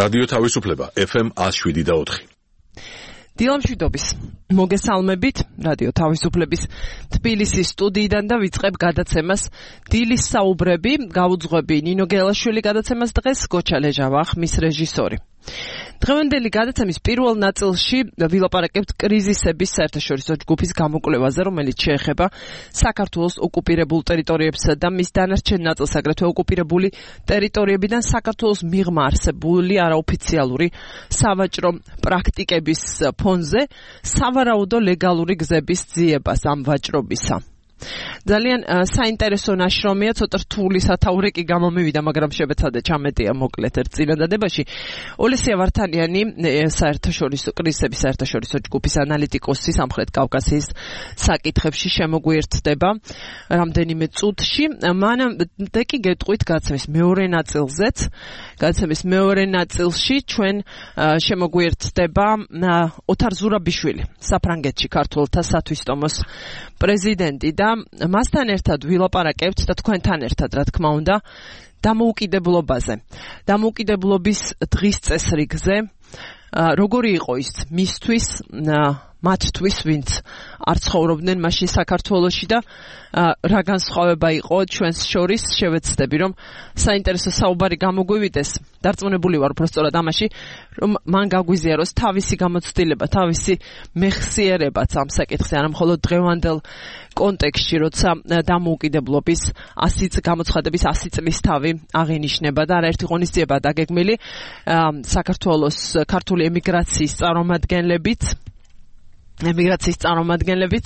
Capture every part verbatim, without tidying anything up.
რადიო თავისუფლება ეფ ემ one oh seven point four. დილამშვიდობის მოგესალმებით რადიო თავისუფლების თბილისის სტუდიიდან და ვიწყებ გადაცემას დილის საუბრები. გაუძღვები ნინო გელაშვილი გადაცემას დღეს, გოჩა ლეჟავა ხმის რეჟისორი. დღევანდელი გადაცემის პირველ ნაწილში ვილაპარაკებთ კრიზისების საერთაშორისო ჯგუფის გამოკვლევაზე, რომელიც შეეხება საქართველოს ოკუპირებულ ტერიტორიებსა და მის დანარჩენ ნაწილს, აგრეთვე ოკუპირებული ტერიტორიებიდან საქართველოს მიღმა არსებული არაოფიციალური სავაჭრო პრაქტიკების ფონზე სავარაუდო ლეგალური გზების ძიებას ამ ვაჭრობისა. ძალიან საინტერესო ნაშრომია, ცოტა რთული სათაური კი გამომივიდა, მაგრამ შევეცადე ჩამეტია მოკლედ ერთ წინადადებაში. ოლესია ვართანიანი, საერთაშორისო კრიზისების საერთაშორისო ჯგუფის ანალიტიკოსი სამხრეთ კავკასიის საკითხებში შემოგვიერთდება რამდენიმე წუთში. მანამ დეკი გეტყვით გადაცემის მეორე ნაწილზეც. გადაცემის მეორე ნაწილში ჩვენ შემოგვიერთდება ოთარ ზურაბიშვილი, საფრანგეთში ქართველთა სათვისტომოს პრეზიდენტი და მასთან ერთად ვილაპარაკებთ და თქვენთან ერთად, რა თქმა უნდა, დამოუკიდებლობაზე. დამოუკიდებლობის დღის წესრიგზე, როგორი იყო ის მისთვის, მათთვის, ვინც არ ცხოვრობდნენ მაშინ საქართველოში და რა განსხვავება იყო ჩვენს შორის. შევეცდები, რომ საინტერესო საუბარი გამოგვივიდეს. დარწმუნებული ვარ უბრალოდ ამაში, რომ მან გაგვიზიაროს თავისი გამოცდილება, თავისი მეხსიერებაც ამ საკითხზე, არა მხოლოდ დღევანდელ კონტექსტში, როცა დამოუკიდებლობის ასი გამოცხადების ასი წლის თავი აღინიშნება და არაერთი ღონისძიება დაგეგმილი საქართველოს ქართული ემიგრაციის წარმომადგენლებიც ემიგრაციის წარმომადგენლებიც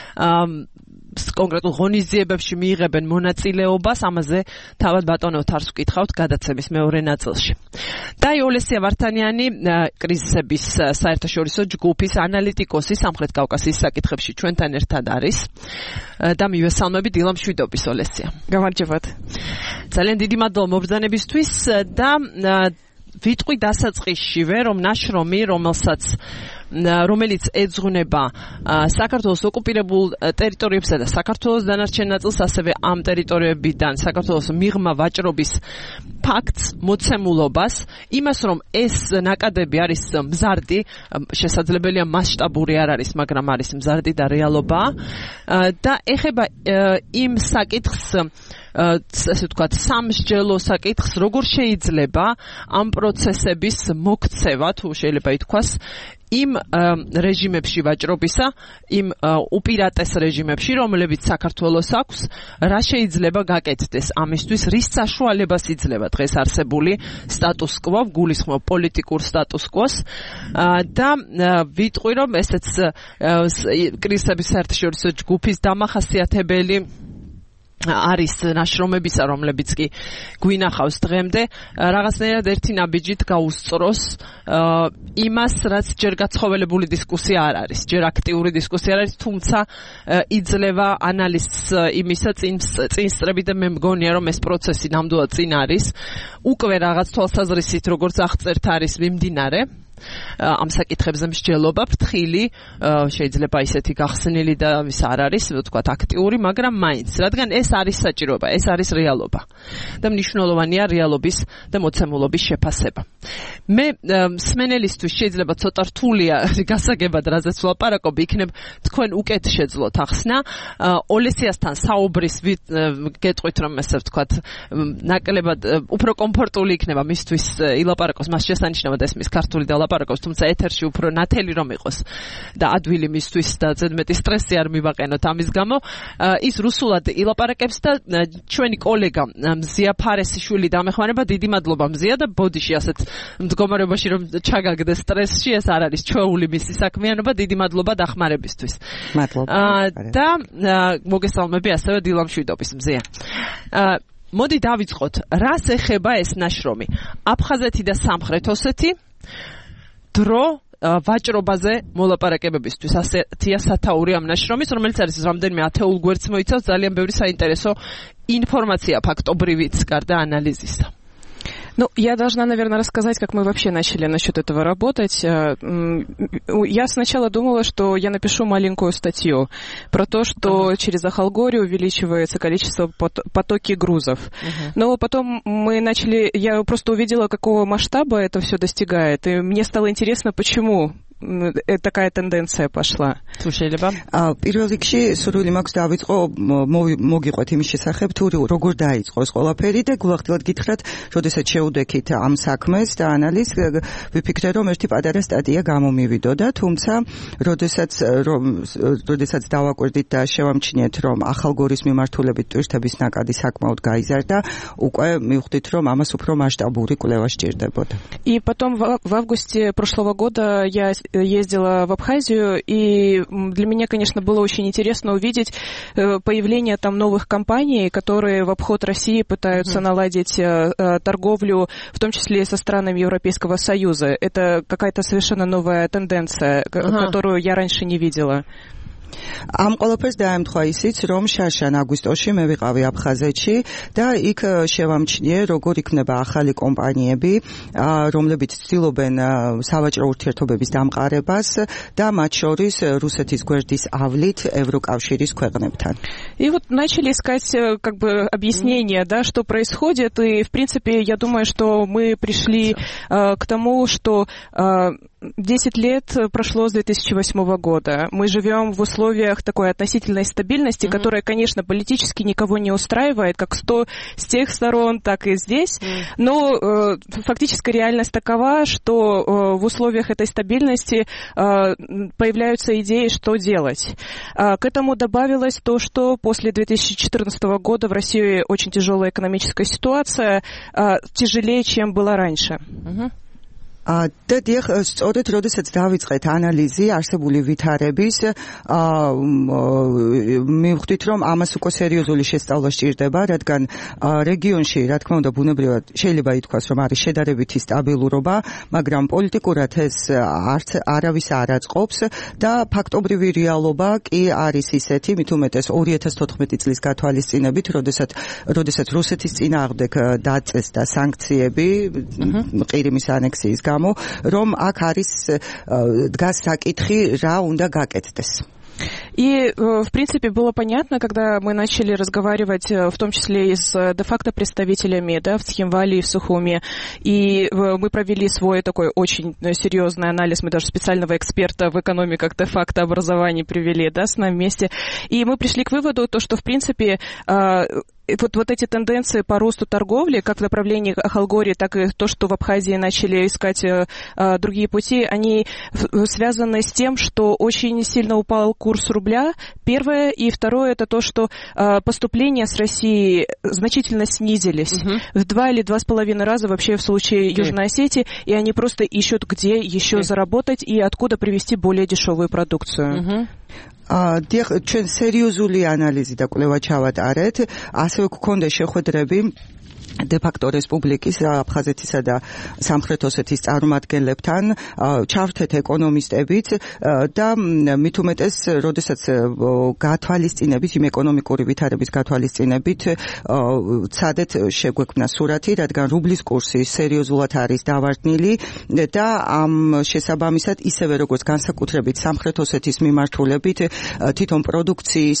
კონკრეტულ ღონისძიებებში მიიღებენ მონაწილეობას. ამაზე თავად ბატონო თარს ვკითხავთ გადაცემის მეორე ნაწილში. და ოლესია ვართანიანი, კრიზისების საერთაშორისო ჯგუფის ანალიტიკოსი სამხრეთ კავკასიის საკითხებში ჩვენთან ერთად არის და მივესალმები დილამშვიდობის ოლესია. გამარჯობათ. ძალიან დიდი მადლობა მობრძანებისთვის და ვიტყვი დასაწყისშივე, რომ ნაშრომი, რომელსაც რომელიც ეძღვნება საქართველოს ოკუპირებულ ტერიტორიებსა და საქართველოს დანარჩენ ნაწილს, ასევე ამ ტერიტორიებიდან საქართველოს მიღმა ვაჭრობის ფაქტს, მოცემულობას, იმას, რომ ეს ნაკადები არის მზარდი, შესაძლებელია მასშტაბური არ არის, მაგრამ არის მზარდი და რეალობაა და ეხება იმ საკითხს, ესე ვთქვათ, სამსჯელო საკითხს, როგორ შეიძლება ამ პროცესების მოქცევა, თუ შეიძლება ითქვას, იმ რეჟიმებში ვაჭრობისა, იმ უპირატეს რეჟიმებში, რომლებიც საქართველოს აქვს, რა შეიძლება გაკეთდეს ამისთვის, რის საშუალებას იძლევა დღეს არსებული სტატუს კვო, გულისხმობ პოლიტიკურ სტატუს კვოს და ვიტყვი, რომ ესეც კრიზისების საერთაშორისო ჯგუფის დამახასიათებელი არის ნაშრომებისა, რომლებიც კი გვინახავს დღემდე, რაღაცნაირად ერთი ნაბიჯით გაუსწროს იმას, რაც ჯერ გაცხოველებული დისკუსია არ არის, ჯერ აქტიური დისკუსია არ არის, თუმცა იძლევა ანალიზს იმისა წინ სწრებით და მე მგონია, რომ ეს პროცესი ნამდვილად წინ არის. უკვე რაღაც თვალსაზრისით, როგორც აღწერთ, არის მიმდინარე ამ საკითხებზე მსჯელობა, ფრთხილი, შეიძლება ისეთი გახსნილი და ვის არ არის, ვთქვათ, აქტიური, მაგრამ მაინც, რადგან ეს არის საჭიროება, ეს არის რეალობა და მნიშვნელოვანია რეალობის და მოცემულობის შეფასება. მე მსმენელისთვის შეიძლება ცოტა რთულია გასაგებად, რაზეც ვლაპარაკობ, იქნებ თქვენ უკეთ შეძლოთ ახსნა. ოლესიასთან საუბრის გეტყვით, რომ ესე ვთქვათ, ნაკლებად უფრო კომფორტული იქნება მისთვის ილაპარაკოს, მას შესანიშნავად ესმის ქართული და ლაპარაკობს, თუმცა ეთერში უფრო ნათელი რომ იყოს და ადვილი მისთვის და ზედმეტი სტრესი არ მივაყენოთ ამის გამო, ის რუსულად ილაპარაკებს და ჩვენი კოლეგა მზია ფარესიშვილი დამეხმარება. დიდი მადლობა მზია და ბოდიში ასეთ მდგომარეობაში რომ ჩაგაგდეს სტრესში, ეს არ არის ჩვეული მისი საქმიანობა. დიდი მადლობა დახმარებისთვის. მადლობა. და მოგესალმები ასევე დილამშვიდობის მზია. მოდი დავიწყოთ, რას ეხება ეს ნაშრომი? აფხაზეთი და სამხრეთ ოსეთი დრო ვაჭრობაზე მოლაპარაკებებისთვის. ასეთია სათაური ამ ნაშრომის, რომელიც არის რამდენიმე ათეულ გვერდს მოიცავს, ძალიან ბევრი საინტერესო ინფორმაცია ფაქტობრივიც გარდა ანალიზისა. Ну, я должна, наверное, рассказать, как мы вообще начали насчет этого работать. Я сначала думала, что я напишу маленькую статью про то, что uh-huh. через Ахалгорию увеличивается количество потоки грузов. Uh-huh. Но потом мы начали, я просто увидела, какого масштаба это все достигает, и мне стало интересно, почему такая тенденция пошла. Слушай, Леба. პირველ რიგში სურვილი მაქვს დავიწყო მოგიყვეთ იმის შესახებ თუ როგორ დაიწყო ეს ყველაფერი და გულახდილად გითხრათ, როდესაც შევუდექით ამ საქმეს და ანალიზს, ვიფიქრე რომ ერთი პატარა სტატია გამომივიდო და თუმცა როდესაც როდესაც დავაკვირდით და შევამჩნიეთ რომ ახალგორის მიმართულებით ტურისტების ნაკადი საკმაოდ გაიზარდა, უკვე მივხვდით რომ ამას უფრო მასშტაბური კვლევა სჭირდებოდა. И потом в августе прошлого года я ездила в Абхазию, и для меня, конечно, было очень интересно увидеть появление там новых компаний, которые в обход России пытаются mm-hmm. наладить торговлю, в том числе со странами Европейского Союза. Это какая-то совершенно новая тенденция, uh-huh. которую я раньше не видела. ამ ყველაფერს დაემთხვა ისიც, რომ შარშან აგვისტოში მე ვიყავი აფხაზეთში და იქ შევამჩნიე, როგორ იქნება ახალი კომპანიები, რომლებიც ცდილობენ სავაჭრო ურთიერთობების დამყარებას და მათ შორის რუსეთის გვერდის ავლით ევროკავშირის ქვეყნებთან. И вот начали искать как бы объяснение, да, что происходит, и в принципе я думаю, что мы пришли uh, к тому, что uh, десять лет прошло с две тысячи восьмого года. Мы живем в условиях такой относительной стабильности, mm-hmm. которая, конечно, политически никого не устраивает, как сто, с тех сторон, так и здесь. Mm-hmm. Но э, фактическая реальность такова, что э, в условиях этой стабильности э, появляются идеи, что делать. Э, к этому добавилось то, что после две тысячи четырнадцатого года в России очень тяжелая экономическая ситуация, э, тяжелее, чем была раньше. Mm-hmm. და დიახ, სწორედ როდესაც დავიწყეთ ანალიზი არსებული ვითარების, მივხვდით რომ ამას უკვე სერიოზული შესწავლა სჭირდება, რადგან რეგიონში, რა თქმა უნდა, ბუნებრივად შეიძლება ითქვას, რომ არის შედარებითი სტაბილურობა, მაგრამ პოლიტიკურად ეს არც არავის არ აწყობს და ფაქტობრივი რეალობა კი არის ისეთი, მით უმეტეს ორი ათას თოთხმეტი წლის გათვალისწინებით, როდესაც როდესაც რუსეთის წინააღმდეგ დაწესდა სანქციები ყირიმის ანექსიის რომ აქ არის დგას საკითხი რა უნდა გაკეთდეს. И, в принципе, было понятно, когда мы начали разговаривать, в том числе и с де-факто представителями, да, в Цхинвале и в Сухуме, и мы провели свой такой очень серьезный анализ, мы даже специального эксперта в экономиках де-факто образований привели, да, с нами вместе, и мы пришли к выводу, то, что, в принципе, Вот, вот эти тенденции по росту торговли, как в направлении Ахалгории, так и то, что в Абхазии начали искать э, другие пути, они связаны с тем, что очень сильно упал курс рубля, первое, и второе, это то, что э, поступления с России значительно снизились uh-huh. в два или два с половиной раза вообще в случае okay. Южной Осетии, и они просто ищут, где еще okay. заработать и откуда привезти более дешевую продукцию. Uh-huh. დიახ, ჩვენ სერიოზული ანალიზი და კვლევა ჩავატარეთ, ასევე გვქონდა შეხვედრები de-facto რესპუბლიკის აფხაზეთისა და სამხრეთ ოსეთის წარმომადგენლებთან, ჩავრთეთ ეკონომისტებიც და მით უმეტეს, როდესაც გათვალისწინებით, იმ ეკონომიკური ვითარების გათვალისწინებით ცადეთ შეგვექმნა სურათი, რადგან რუბლის კურსი სერიოზულად არის დავარდნილი და ამ შესაბამისად ისევე როგორც განსაკუთრებით სამხრეთ ოსეთის მიმართულებით თვითონ პროდუქციის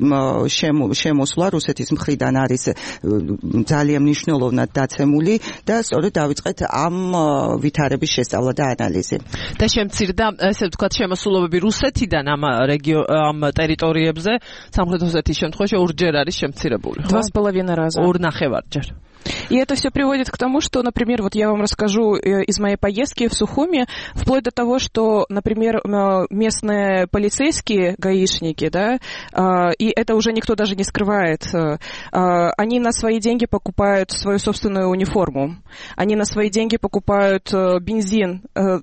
შემოსვლა რუსეთის მხრიდან არის ძალიან მნიშვნელოვნად დაცემული და სწორედ დავიწყეთ ამ ვითარების შესწავლა და ანალიზი. და შემცირდა, ესე ვთქვათ, შემოსულობები რუსეთიდან ამ რეგიო ამ ტერიტორიებზე, სამხრეთ ოსეთის შემთხვევაში ორჯერ არის შემცირებული. два с половиной раза. ორ ნახევარჯერ. И это все приводит к тому, что, например, вот я вам расскажу из моей поездки в Сухуми, вплоть до того, что, например, местные полицейские гаишники, да, и это уже никто даже не скрывает, они на свои деньги покупают свою собственную униформу, они на свои деньги покупают бензин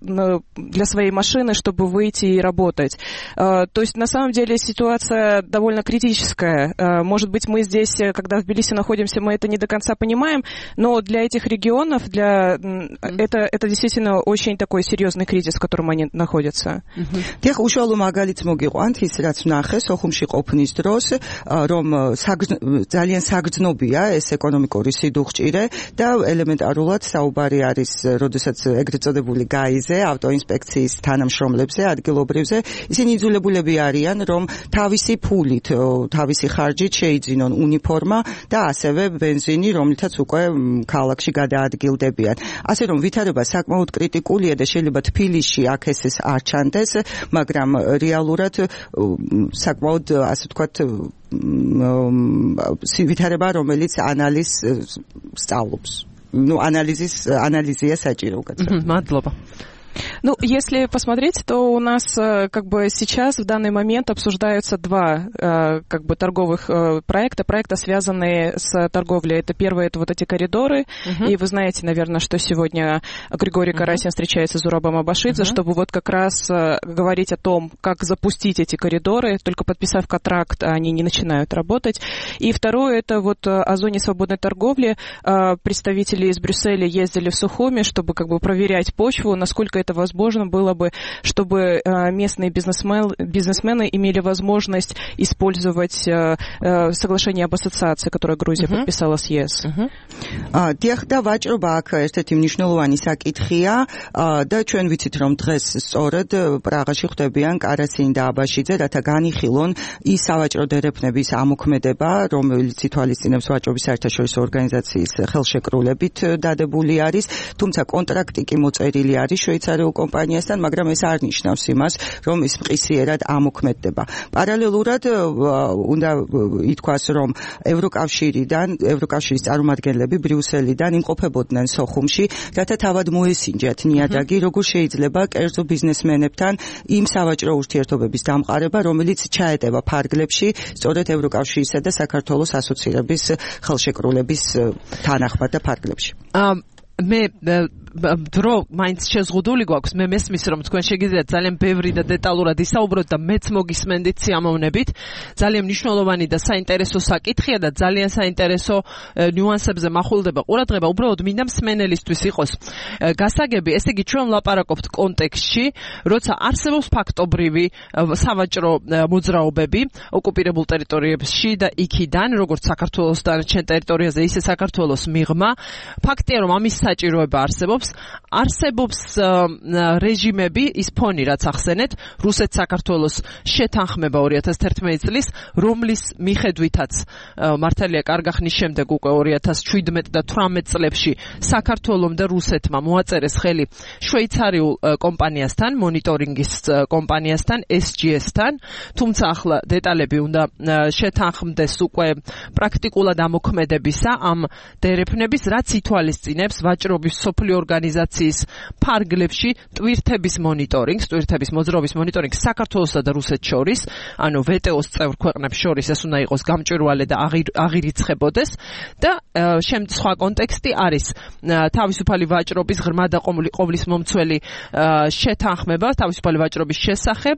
для своей машины, чтобы выйти и работать. То есть, на самом деле, ситуация довольно критическая. Может быть, мы здесь, когда в Тбилиси находимся, мы это не до конца понимаем, но для этих регионов, для это это действительно очень такой серьезный кризис, в котором они находятся. დიახ, უშუალო მაგალითს მოგიყვანთ ის, რაც ვნახე სოხუმში ყოფნის დროს, რომ ძალიან საგრძნობია ეს ეკონომიკური დუღჭირე და ელემენტარულად საუბარი არის, როდესაც ეგრეთ წოდებული გაიზე ავტოინსპექციის თანამშრომლებზე, ადგილობრივზე, ისინი იძულებულები არიან, რომ თავისი ფულით, თავისი ხარჯით შეიძინონ უნიფორმა და ასევე ბენზინი, რომლითაც უკვე ქალაქში გადაადგილდებიან. ასე რომ ვითარება საკმაოდ კრიტიკულია და შეიძლება თბილისში აქ ეს არ ჩანდეს, მაგრამ რეალურად საკმაოდ ასე ვთქვათ ვითარება, რომელიც ანალიზს სწავლობს. ну анализис анализия საჭირო უკაცრავად. მადლობა. Ну, если посмотреть, то у нас как бы сейчас в данный момент обсуждаются два как бы торговых проекта, проекта, связанные с торговлей. Это первое, это вот эти коридоры, uh-huh. и вы знаете, наверное, что сегодня Григорий Карасин uh-huh. встречается с Зурабом Абашидзе, uh-huh. чтобы вот как раз говорить о том, как запустить эти коридоры, только подписав контракт, они не начинают работать. И второе, это вот о зоне свободной торговли. Представители из Брюсселя ездили в Сухуми, чтобы как бы проверять почву, насколько это возможно было бы, чтобы местные бизнесмены, бизнесмены имели возможность использовать соглашение об ассоциации, которое Грузия uh-huh. подписала с ЕС. დიახ და ვაჭრობა აქ ერთ-ერთი მნიშვნელოვანი საკითხია და ჩვენ ვიცით რომ დღეს სწორედ პრაღაში ხდებიან კარასინ და აბაშიძე, რათა განიხილონ ის სავაჭრო დერეფნების ამოქმედება, რომელიც ითვალისწინებს ვაჭრობის საერთაშორისო ორგანიზაციის ხელშეკრულებით დადებული არის, თუმცა კონტრაქტი კი მოწერილი არის შვეიცარიულ კომპანიასთან, მაგრამ ეს არ ნიშნავს იმას, რომ ის მყისიერად ამოქმედდება. პარალელურად უნდა ითქვას, რომ ევროკავშირიდან, ევროკავშირის წარმომადგენლები ბრიუსელიდან იმყოფებოდნენ სოხუმში, რათა თავად მოესინჯათ ნიადაგი, როგორ შეიძლება კერძო ბიზნესმენებთან იმ სავაჭრო ურთიერთობების დამყარება, რომელიც ჩაეტევა ფარგლებში, სწორედ ევროკავშირისა და საქართველოს ასოცირების ხელშეკრულების თანახმად და ფარგლებში. მე დრო მაინც შეზღუდული გვაქვს, მე მესმის რომ თქვენ შეგიძლიათ ძალიან ბევრი და დეტალურად ისაუბროთ და მეც მოგისმენდით სიამოვნებით. ძალიან მნიშვნელოვანი და საინტერესო საკითხია და ძალიან საინტერესო ნიუანსებზე მახულდება ყურადღება. უბრალოდ მინდა მსმენელისთვის იყოს გასაგები, ესე იგი ჩვენ ვლაპარაკობთ კონტექსტში, როცა არსებობს ფაქტობრივი სავაჭრო მოძრაობები ოკუპირებულ ტერიტორიებში და იქიდან, როგორც საქართველოს დანარჩენ ტერიტორიაზე, ისე საქართველოს მიღმა. ფაქტია, რომ ამის საჭიროება არსებობს. არსებობს რეჟიმები, ის ფონი, რაც ახსენეთ, რუსეთ-საქართველოს შეთანხმება ორი ათას თერთმეტი წლის, რომლის მიხედვითაც მართალია კარგ ახსნის შემდეგ უკვე ორი ათას შვიდმეტი და თვრამეტი წლებში საქართველომ და რუსეთმა მოაწერეს ხელი შვეიცარიულ კომპანიასთან, მონიტორინგის კომპანიასთან, ეს ჯი ეს-თან, თუმცა ახლა დეტალები უნდა შეთანხმდეს უკვე პრაქტიკულად ამოქმედებისა ამ დერეფნების, რაც ითვალისწინებს ვაჭრობის სოფლიო ორგანიზაციის ფარგლებში ტვირთების მონიტორინგს, ტვირთების მოძრაობის მონიტორინგს საქართველოსა და რუსეთს შორის, ანუ ვე ტე ოს წევრ ქვეყნებს შორის ეს უნდა იყოს გამჭვირვალე და აღირიცხებოდეს და სხვა კონტექსტი არის თავისუფალი ვაჭრობის ღრმა და ყოვლის მომცველი შეთანხმება თავისუფალი ვაჭრობის შესახებ,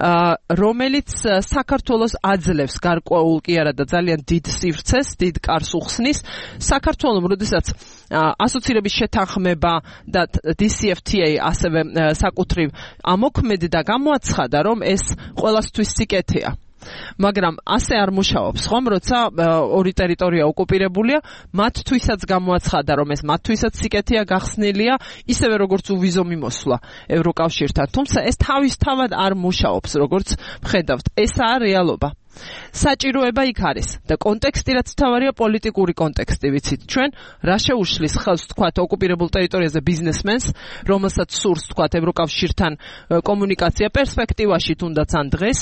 რომელიც საქართველოს აძლევს გარკვეულ კი არა და ძალიან დიდ სივრცეს, დიდ კარს უხსნის საქართველოს, როდესაც ასოცირების შეთანხმება და დი სი ეფ თი ეი ასევე საკუთრივ ამოქმედდა, გამოაცხადა, რომ ეს ყველასთვის სიკეთეა. მაგრამ ასე არ მუშაობს, ხომ, როცა ორი ტერიტორია ოკუპირებულია, მათთვისაც გამოაცხადა, რომ ეს მათთვისაც სიკეთეა, გახსნილია, ისევე როგორც უვიზო მიმოსვლა ევროკავშირთან. თუმცა ეს თავისთავად არ მუშაობს, როგორც ვხედავთ. ესაა რეალობა. საჭიროება იქ არის და კონტექსტი რაც თავარია პოლიტიკური კონტექსტი, ვიცით ჩვენ, რა შეუშლის ხელს თქვათ ოკუპირებულ ტერიტორიაზე ბიზნესმენს, რომელსაც სურს თქვათ ევროკავშირთან კომუნიკაცია პერსპექტივაში თუნდაც ან დღეს,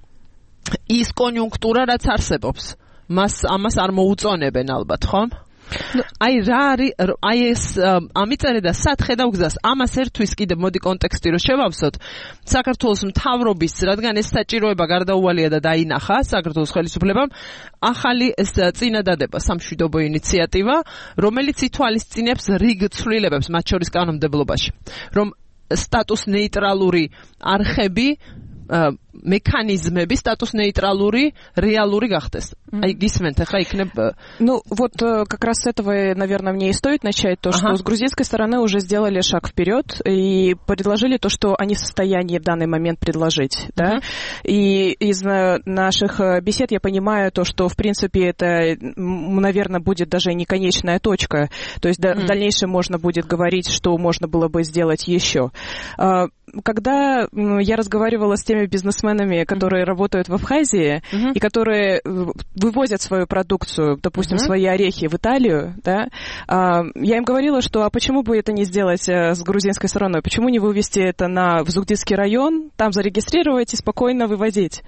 ის კონიუნქტურა რაც არსებობს, მას ამას არ მოუწონებენ ალბათ, ხომ? აი რა არის, აი ეს ამიწერე და სათხედავ გზას, ამას ერთვის კიდე მოდი კონტექსტი რო შევავსოთ, საქართველოს მთავრობის, რადგან ეს საჭიროება გარდაუვალია და დაინახა საქართველოს ხელისუფლებამ, ახალი ეს წინადადება სამშვიდობო ინიციატივა, რომელიც ითვალისწინებს რიგ ცვლილებებს მათ შორის კანონმდებლობაში, რომ სტატუს ნეიტრალური არხები მექანიზმები სტატუს ნейტრალური, რეალური гахтес. Აი გისმენთ ახლა იქნებ Ну, вот как раз с этого, наверное, мне и стоит начать, то, что ага. с грузинской стороны уже сделали шаг вперед и предложили то, что они в состоянии в данный момент предложить, да, uh-huh. и из наших бесед я понимаю то, что, в принципе, это, наверное, будет даже не конечная точка, то есть uh-huh. в дальнейшем можно будет говорить, что можно было бы сделать еще. Когда я разговаривала с теми бизнесменами, которые mm-hmm. работают в Абхазии mm-hmm. и которые вывозят свою продукцию, допустим, mm-hmm. свои орехи в Италию, да, я им говорила, что а почему бы это не сделать с грузинской стороной? Почему не вывести это на, в Зугдидский район, там зарегистрировать и спокойно вывозить?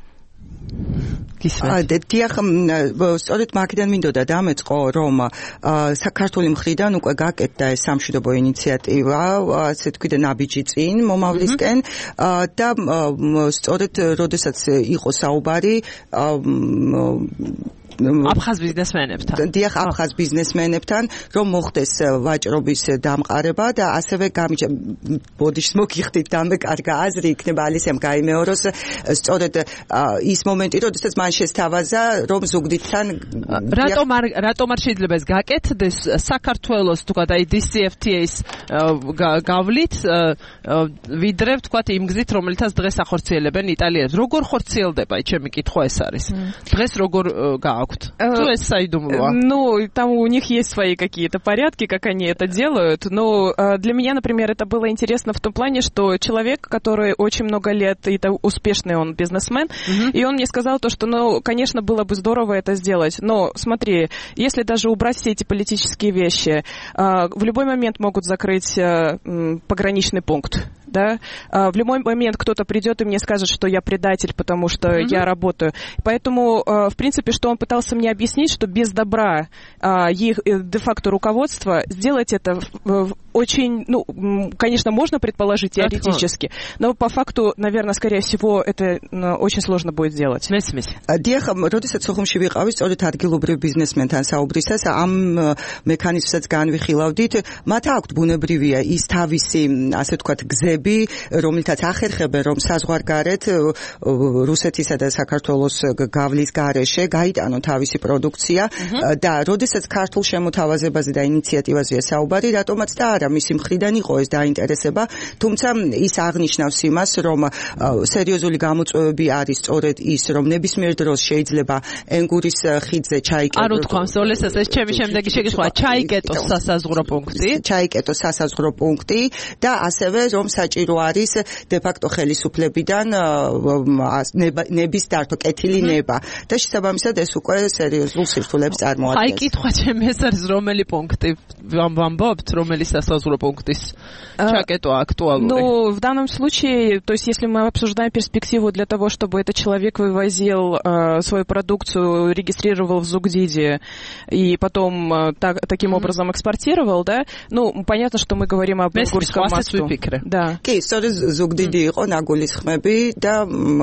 დიახ, სწორედ მაგიდან მინდოდა დამეწყო, რომ საქართველოს მხრიდან უკვე გაკეთდა ეს სამშვიდობო ინიციატივა, ასე თქვით, ნაბიჯი წინ მომავლისკენ და სწორედ როდესაც იყო საუბარი აფხაზ ბიზნესმენებთან. დიახ, აფხაზ ბიზნესმენებთან, რომ მოხდეს ვაჭრობის დამყარება და ასევე გამიჯა ბოდიშს მოგიხდით დამეკარგა აზრი იქნება ალისემ გაიმეოროს სწორედ ის მომენტი, როდესაც მან შესთავაზა, რომ ზუგდიდთან რატომ არ რატომ არ შეიძლება ეს გაკეთდეს საქართველოს თქვა და დი სი ეფ თი ეის გავლით ვიდრე თქვა იმ გზით, რომელთაც დღეს ახორციელებენ იტალიელებს. როგორ ხორციელდება, ჩემი კითხვა ეს არის. დღეს როგორ Ну, там у них есть свои какие-то порядки, как они это делают. Но для меня, например, это было интересно в том плане, что человек, который очень много лет, и это успешный он бизнесмен, uh-huh. и он мне сказал то, что, ну, конечно, было бы здорово это сделать. Но смотри, если даже убрать все эти политические вещи, в любой момент могут закрыть пограничный пункт. Да? В любой момент кто-то придет и мне скажет, что я предатель, потому что uh-huh. я работаю. Поэтому, в принципе, что он пытался мне объяснить, что без добра их де-факто руководства сделать это очень, ну, конечно, можно предположить теоретически, но по факту, наверное, скорее всего, это очень сложно будет сделать. დიახ, როდესაც სოხუმში ვიყავი, სწორედ ადგილობრივ ბიზნესმენთან საუბრისას ამ მექანიზმსაც განვიხილავდით, მათ აქვთ ბუნებრივია ის თავისი, ასე ვთქვათ, გზები, რომელთაც ახერხებენ, რომ საზღვარგარეთ რუსეთისა და საქართველოს გავლის გარეშე გაიტანონ თავისი პროდუქცია და როდესაც ქართულ შემოთავაზებაზე და ინიციატივაზეა საუბარი, რატომაც და არა მისი მხრიდან იყო ეს დაინტერესება, თუმცა ის აღნიშნავს იმას, რომ სერიოზული გამოწვევები არის სწორედ ის, რომ ნებისმიერ დროს შეიძლება ენგურის ხიდზე ჩაიკეტოს. არ უთქვამს, ოლესას ეს ჩემი შემდეგი შეკითხვა, ჩაიკეტოს სასაზღვრო პუნქტი, ჩაიკეტოს სასაზღვრო პუნქტი და ასევე რომ საჭირო არის დე-ფაქტო ხელისუფლებიდან ნების დართვა, კეთილი ნება და შესაბამისად ეს უკვე სერიოზულ სირთულეებს წარმოადგენს. აი, კითხვა ჩემი ეს არის რომელი პუნქტი ვამბობთ, რომელი სასაზღვრო пунктის чакето актуальный. Ну, в данном случае, то есть если мы обсуждаем перспективу для того, чтобы этот человек вывозил э, свою продукцию, регистрировал в Зугдиде и потом э, так, таким mm-hmm. образом экспортировал, да, ну, понятно, что мы говорим об Ингурском мосту. Да. კი, სწორედ ზუგდიდი იყო ნაგულის ხმები და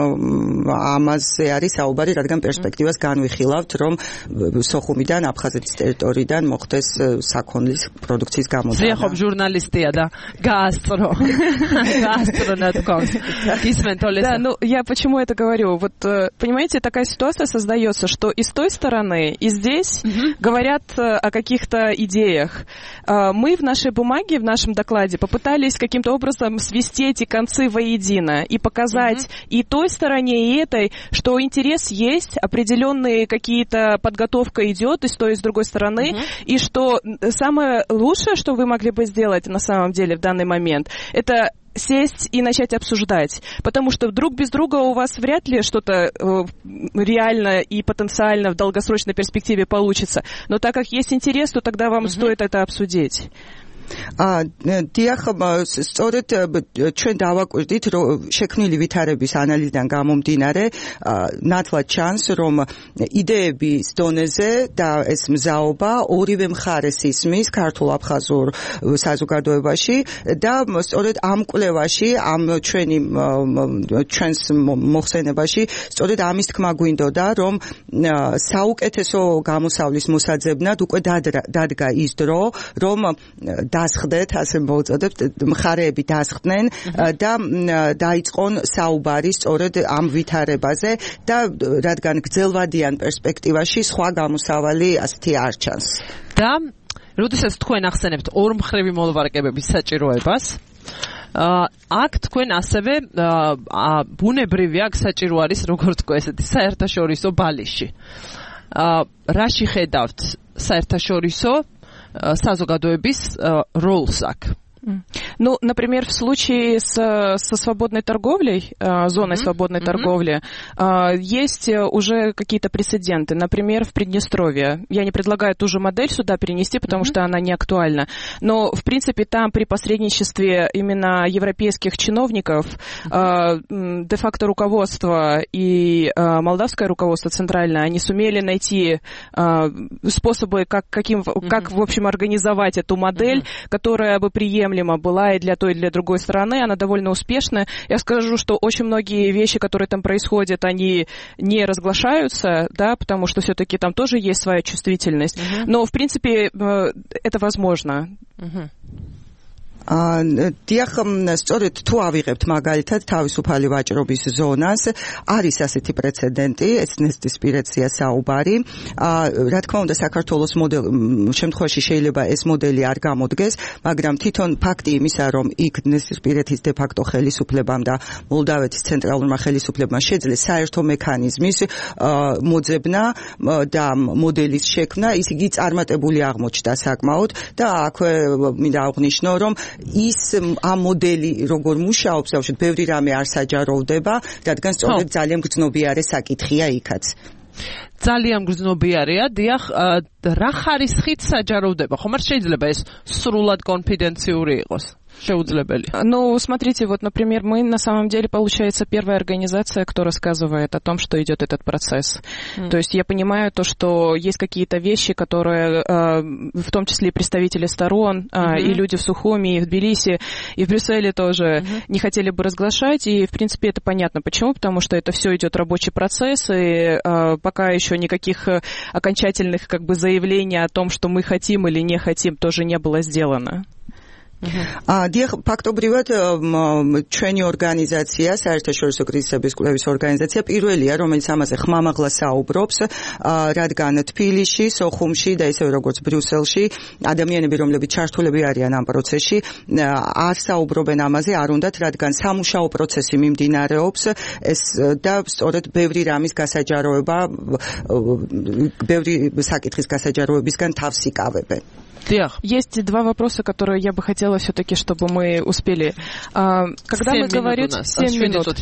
ამაზე არის საუბარი, რადგან პერსპექტივას განვიხილავთ, რომ სოხუმიდან, აფხაზეთის ტერიტორიიდან მოხდეს საქონლის პროდუქციის გამოდანა. ზიახობ ჟურნალისტია და гастро. Гастро надкомс. Да, ну я почему это говорю? Вот понимаете, такая ситуация создается, что и с той стороны, и здесь mm-hmm. говорят о каких-то идеях. Мы в нашей бумаге, в нашем докладе попытались каким-то образом свести эти концы воедино и показать mm-hmm. и той стороне, и этой, что интерес есть, определенные какие-то подготовка идет и с той, и с другой стороны, mm-hmm. и что самое лучшее, что вы могли бы сделать на самом деле в данный момент, это сесть и начать обсуждать. Потому что друг без друга у вас вряд ли что-то э, реально и потенциально в долгосрочной перспективе получится. Но так как есть интерес, то тогда вам mm-hmm. стоит это обсудить. А, დიახ, სწორედ ჩვენ დავაკვირდით, რომ შექმნილი ვითარების ანალიზიდან გამომდინარე, ნათლად ჩანს, რომ იდეების დონეზე და ეს მზაობა ორივე მხარეს ისმის ქართულ-აფხაზურ საზოგადოებაში და სწორედ ამ კვლევაში, ამ ჩვენი ჩვენს მოხსენებაში, სწორედ ამის თქმა გვინდოდა, რომ საუკეთესო გამოსავლის მოსაძებნად უკვე დადგა ის დრო, რომ დასხდეთ, ასე მოვუწოდებთ, მხარეები დასხდნენ და დაიწყონ საუბარი სწორედ ამ ვითარებაზე და რადგან გრძელვადიან პერსპექტივაში სხვა გამოსავალი ასეთი არ ჩანს. და როდესაც თქვენ ახსენებთ ორმხრივი მოლაპარაკებების საჭიროებას, აქ თქვენ ასევე ბუნებრივი აქ საჭირო არის, როგორც თქვა ესეთი საერთაშორისო ბალიში. რაში ხედავთ საერთაშორისო საზოგადოების როლს აქ? Ну, например, в случае с, со свободной торговлей, зоной mm-hmm. свободной mm-hmm. торговли, есть уже какие-то прецеденты. Например, в Приднестровье. Я не предлагаю ту же модель сюда перенести, потому mm-hmm. что она не актуальна. Но, в принципе, там при посредничестве именно европейских чиновников mm-hmm. де-факто руководство и молдавское руководство центральное, они сумели найти способы, как, каким, mm-hmm. как в общем, организовать эту модель, mm-hmm. которая бы приемлема была и для той, и для другой стороны, она довольно успешная. Я скажу, что очень многие вещи, которые там происходят, они не разглашаются, да, потому что все-таки там тоже есть своя чувствительность. Uh-huh. Но, в принципе, это возможно. Uh-huh. დიახ, სწორედ თუ ავიღებთ მაგალითად თავისუფალი ვაჭრობის ზონას, არის ასეთი პრეცედენტი, ეთნოსპირაცია საუბარი. რა თქმა უნდა, საქართველოს მოდელი შემთხვევაში შეიძლება ეს მოდელი არ გამოდგეს, მაგრამ თვითონ ფაქტი იმისა, რომ იქ ეთნოსპირეთის დე-ფაქტო ხელისუფლებამ და მოლდავეთის ცენტრალურმა ხელისუფლებამ შეძლეს საერთო მექანიზმის მოძებნა და მოდელის შექმნა, ის იგი წარმატებული აღმოჩნდა საკმაოდ და აქვე მინდა აღვნიშნო, რომ ის ამ მოდელი როგორ მუშაობს, ბავშვით, ბევრი რამე არ საჯაროვდება, რადგან სწორედ ძალიან გრძნობიარე საკითხია იქაც. ძალიან გრძნობიარეა, დიახ, რა ხარისხით საჯაროვდება? ხომ არ შეიძლება ეს სრულად კონფიდენციური იყოს? Ну, смотрите, вот, например, мы на самом деле, получается, первая организация, кто рассказывает о том, что идет этот процесс. Mm. То есть я понимаю то, что есть какие-то вещи, которые, э, в том числе и представители сторон, э, mm-hmm. и люди в Сухуми, и в Тбилиси, и в Брюсселе тоже mm-hmm. не хотели бы разглашать, и, в принципе, это понятно. Почему? Потому что это все идет рабочий процесс, и э, пока еще никаких окончательных, как бы, заявлений о том, что мы хотим или не хотим, тоже не было сделано. დიახ, ფაქტობრივად ჩვენი ორგანიზაცია, საერთაშორისო კრიზისების კვლევის ორგანიზაცია პირველია, რომელიც ამაზე ხმამაღლა საუბრობს, რადგან თბილისში, სოხუმში და ისევე როგორც ბრიუსელში ადამიანები, რომლებიც ჩართულები არიან ამ პროცესში, არ საუბრობენ ამაზე, არ უნდათ, რადგან სამუშაო პროცესი მიმდინარეობს, ეს და სწორედ ბევრი რამის გასაჯაროება, ბევრი საკითხის გასაჯაროებისგან თავს იკავებენ. Есть два вопроса, которые я бы хотела все-таки, чтобы мы успели. Когда мы говорим... семь минут.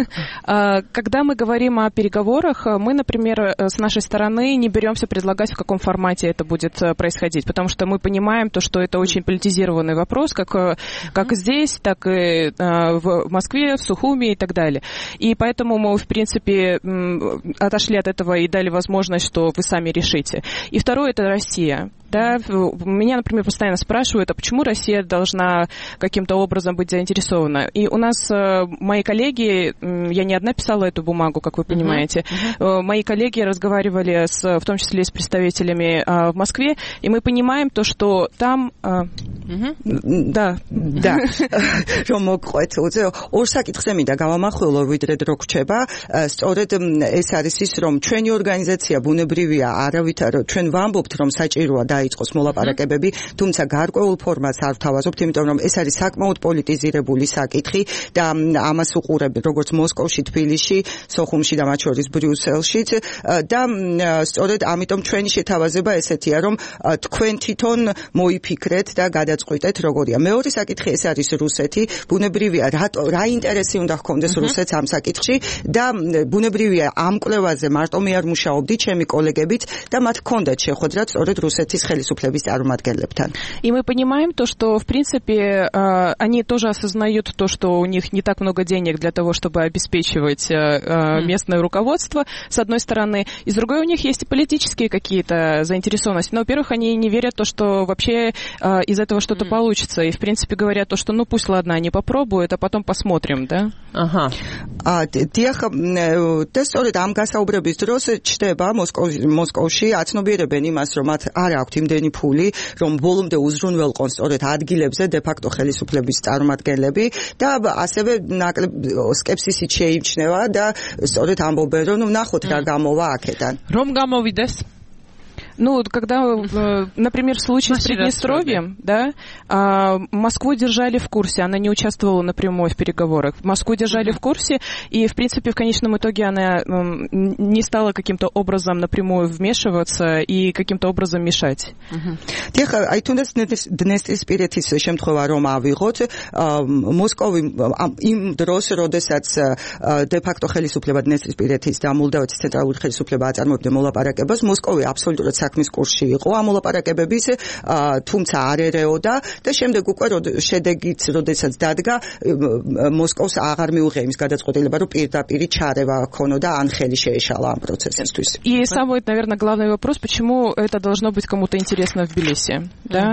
Когда мы говорим о переговорах, мы, например, с нашей стороны не беремся предлагать, в каком формате это будет происходить, потому что мы понимаем то, что это очень политизированный вопрос, как, как здесь, так и в Москве, в Сухуми и так далее. И поэтому мы, в принципе, отошли от этого и дали возможность, что вы сами решите. И второе – это Россия. Да, меня, например, постоянно спрашивают, а почему Россия должна каким-то образом быть заинтересована? И у нас э, мои коллеги, я не одна писала эту бумагу, как вы понимаете, uh-huh. Uh-huh. мои коллеги разговаривали с, в том числе с представителями э, в Москве, и мы понимаем то, что там... Э, uh-huh. Да. Да. რომ მოყვეთ, ორ საკითხზე მინდა გავამახვილო, ვიდრე დრო გრჩება, სწორედ ეს არის ის, რომ ჩვენი ორგანიზაცია ბუნებრივია, არავითარ ჩვენ ვამბობთ, რომ საჭიროა დაიწყოს მოლაპარაკებები, თუმცა გარკვეულ ფორმატს არ ვთავაზობთ, იმიტომ რომ ეს არის საკმაოდ პოლიტიზირებული საკითხი და ამას უყურებთ როგორც მოსკოვში, თბილისში, სოხუმში და მათ შორის ბრიუსელშიც და სწორედ ამიტომ ჩვენი შეთავაზება ესეთია, რომ თქვენ თვითონ მოიფიქრეთ და გადაწყვიტეთ როგორია. მეორე საკითხი ეს არის რუსეთი, ბუნებრივია რა ინტერესი უნდა ჰქონდეს რუსეთს ამ საკითხში და ბუნებრივია ამ კვლევაზე მარტო მე არ მუშაობდი, ჩემი კოლეგებიც და მათ ჰქონდათ შეხვედრა სწორედ რუსეთის ხელისუფლების წარმომადგენლებთან. И мы понимаем то, что, в принципе, они тоже осознают то, что у них не так много денег для того, чтобы обеспечивать местное руководство, с одной стороны, и с другой у них есть и политические какие-то заинтересованности. Но, во-первых, они не верят в то, что вообще из этого что что-то mm. получится. И, в принципе, говорят то, что, ну, пусть, ладно, они попробуют, а потом посмотрим, да? Ага. დიახ, და სწორედ ამ გასაუბრების დროს ჩდება მოსკოვში აცნობიერებენ იმას, რომ მათ არ აქვთ იმდენი ფული, რომ ბოლომდე უზრუნველყონ სწორედ ადგილებზე დე-ფაქტო ხელისუფლების წარმომადგენლები და ასევე სკეპსისით შეიმჩნევა და სწორედ ამბობენ, რომ ნახოთ რა გამოვა აქედან. Რომ გამოვიდეს? Ну, когда, например, в случае с Приднестровьем, да, Москву держали в курсе, она не участвовала напрямую в переговорах. Москву держали в курсе, и, в принципе, в конечном итоге она не стала каким-то образом напрямую вмешиваться и каким-то образом мешать. Тихо, აი თუნდაც დნესტრისპირეთის შემთხვევა რომ ავიღოთ, მოსკოვი იმ დროს, როდესაც დე-ფაქტო ხელისუფლება დნესტრისპირეთის და მოლდოვეთის ცენტრალური ხელისუფლება აწარმოებდა მოლაპარაკებას, მოსკოვი აბსოლუტურად საქმის კურსში იყო ამ მოლაპარაკებების, თუმცა არ ერეოდა და შემდეგ უკვე შედეგიც როდესაც დადგა, მოსკოვს აღარ მიუღია იმის გადაწყვეტილება, რომ პირდაპირ ჩარევა ქონოდა ან ხელი შეეშალა ამ პროცესისთვის. И самый, наверное, главный вопрос, почему это должно быть кому-то интересно в Тбилиси, да?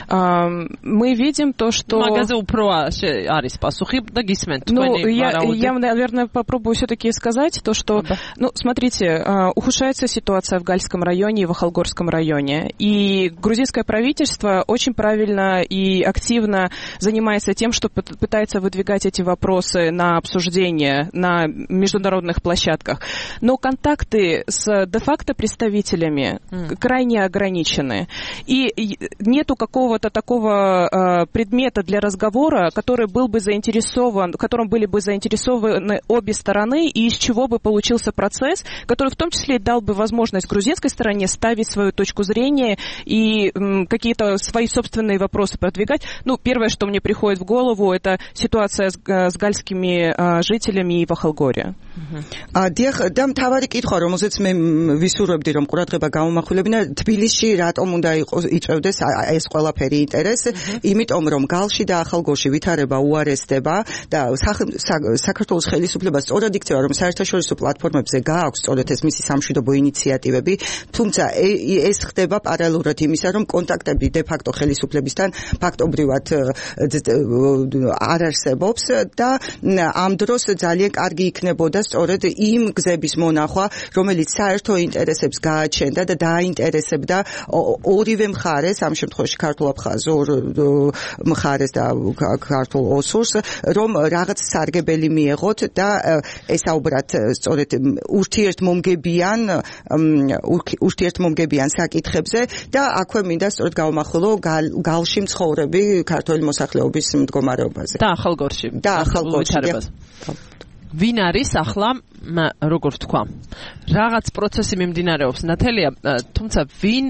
Мы видим то, что... Магазин упро არის პასუხი და გისმენთ თქვენი варауды. Я, наверное, попробую все-таки сказать то, что, ну, смотрите, ухудшается ситуация в Гальском районе и в Ахалгорском районе. И грузинское правительство очень правильно и активно занимается тем, что пытается выдвигать эти вопросы на обсуждение на международных площадках. Но контакты с де-факто представителями mm. крайне ограничены. И нету какого-то такого э, предмета для разговора, который был бы заинтересован, в котором были бы заинтересованы обе стороны, и из чего бы получился процесс, который в том числе дал бы возможность грузинской стороне ставить свою точку зрения и м, какие-то свои собственные вопросы продвигать. Ну, первое, что мне приходит в голову, это ситуация с, с гальскими а, жителями в Ахалгоре. დიახ, და მთავარი კითხვა, რომელზეც მე ვისურვებდი, რომ ყურადღება გამომახვილებინა, თბილისში რატომ უნდა იყოს იწევდეს ეს ყველაფერი ინტერესი, იმიტომ რომ გალში და ახალგორში ვითარება უარესდება და საქართველოს ხელისუფლებას სწორად იქცევა, რომ საერთაშორისო პლატფორმებზე გააქვს სწორედ ეს მისი სამშვიდობო ინიციატივები, თუმცა ეს ხდება პარალელურად იმისა, რომ კონტაქტები დე-ფაქტო ხელისუფლებისთან ფაქტობრივად არ არსებობს და ამ დროს ძალიან კარგი იქნებოდა სწორედ იმ გზების მონახვა, რომელიც საერთო ინტერესებს გააჩენდა და დააინტერესებდა ორივე მხარეს, ამ შემთხვევაში ქართულ-აფხაზურ მხარეს და ქართულ ოსურს, რომ რაღაც სარგებელი მიეღოთ და ესაუბრათ სწორედ ურთიერთმომგებიან ურთიერთმომგებიან საკითხებზე და აქვე მინდა სწორედ გავამახვილო გალში მცხოვრები ქართველი მოსახლეობის მდგომარეობაზე. და ახალგორში. და ახალგორში. ვინ არის ახლა, როგორ ვთქვა, რაღაც პროცესი მიმდინარეობს ნათელია, თუმცა ვინ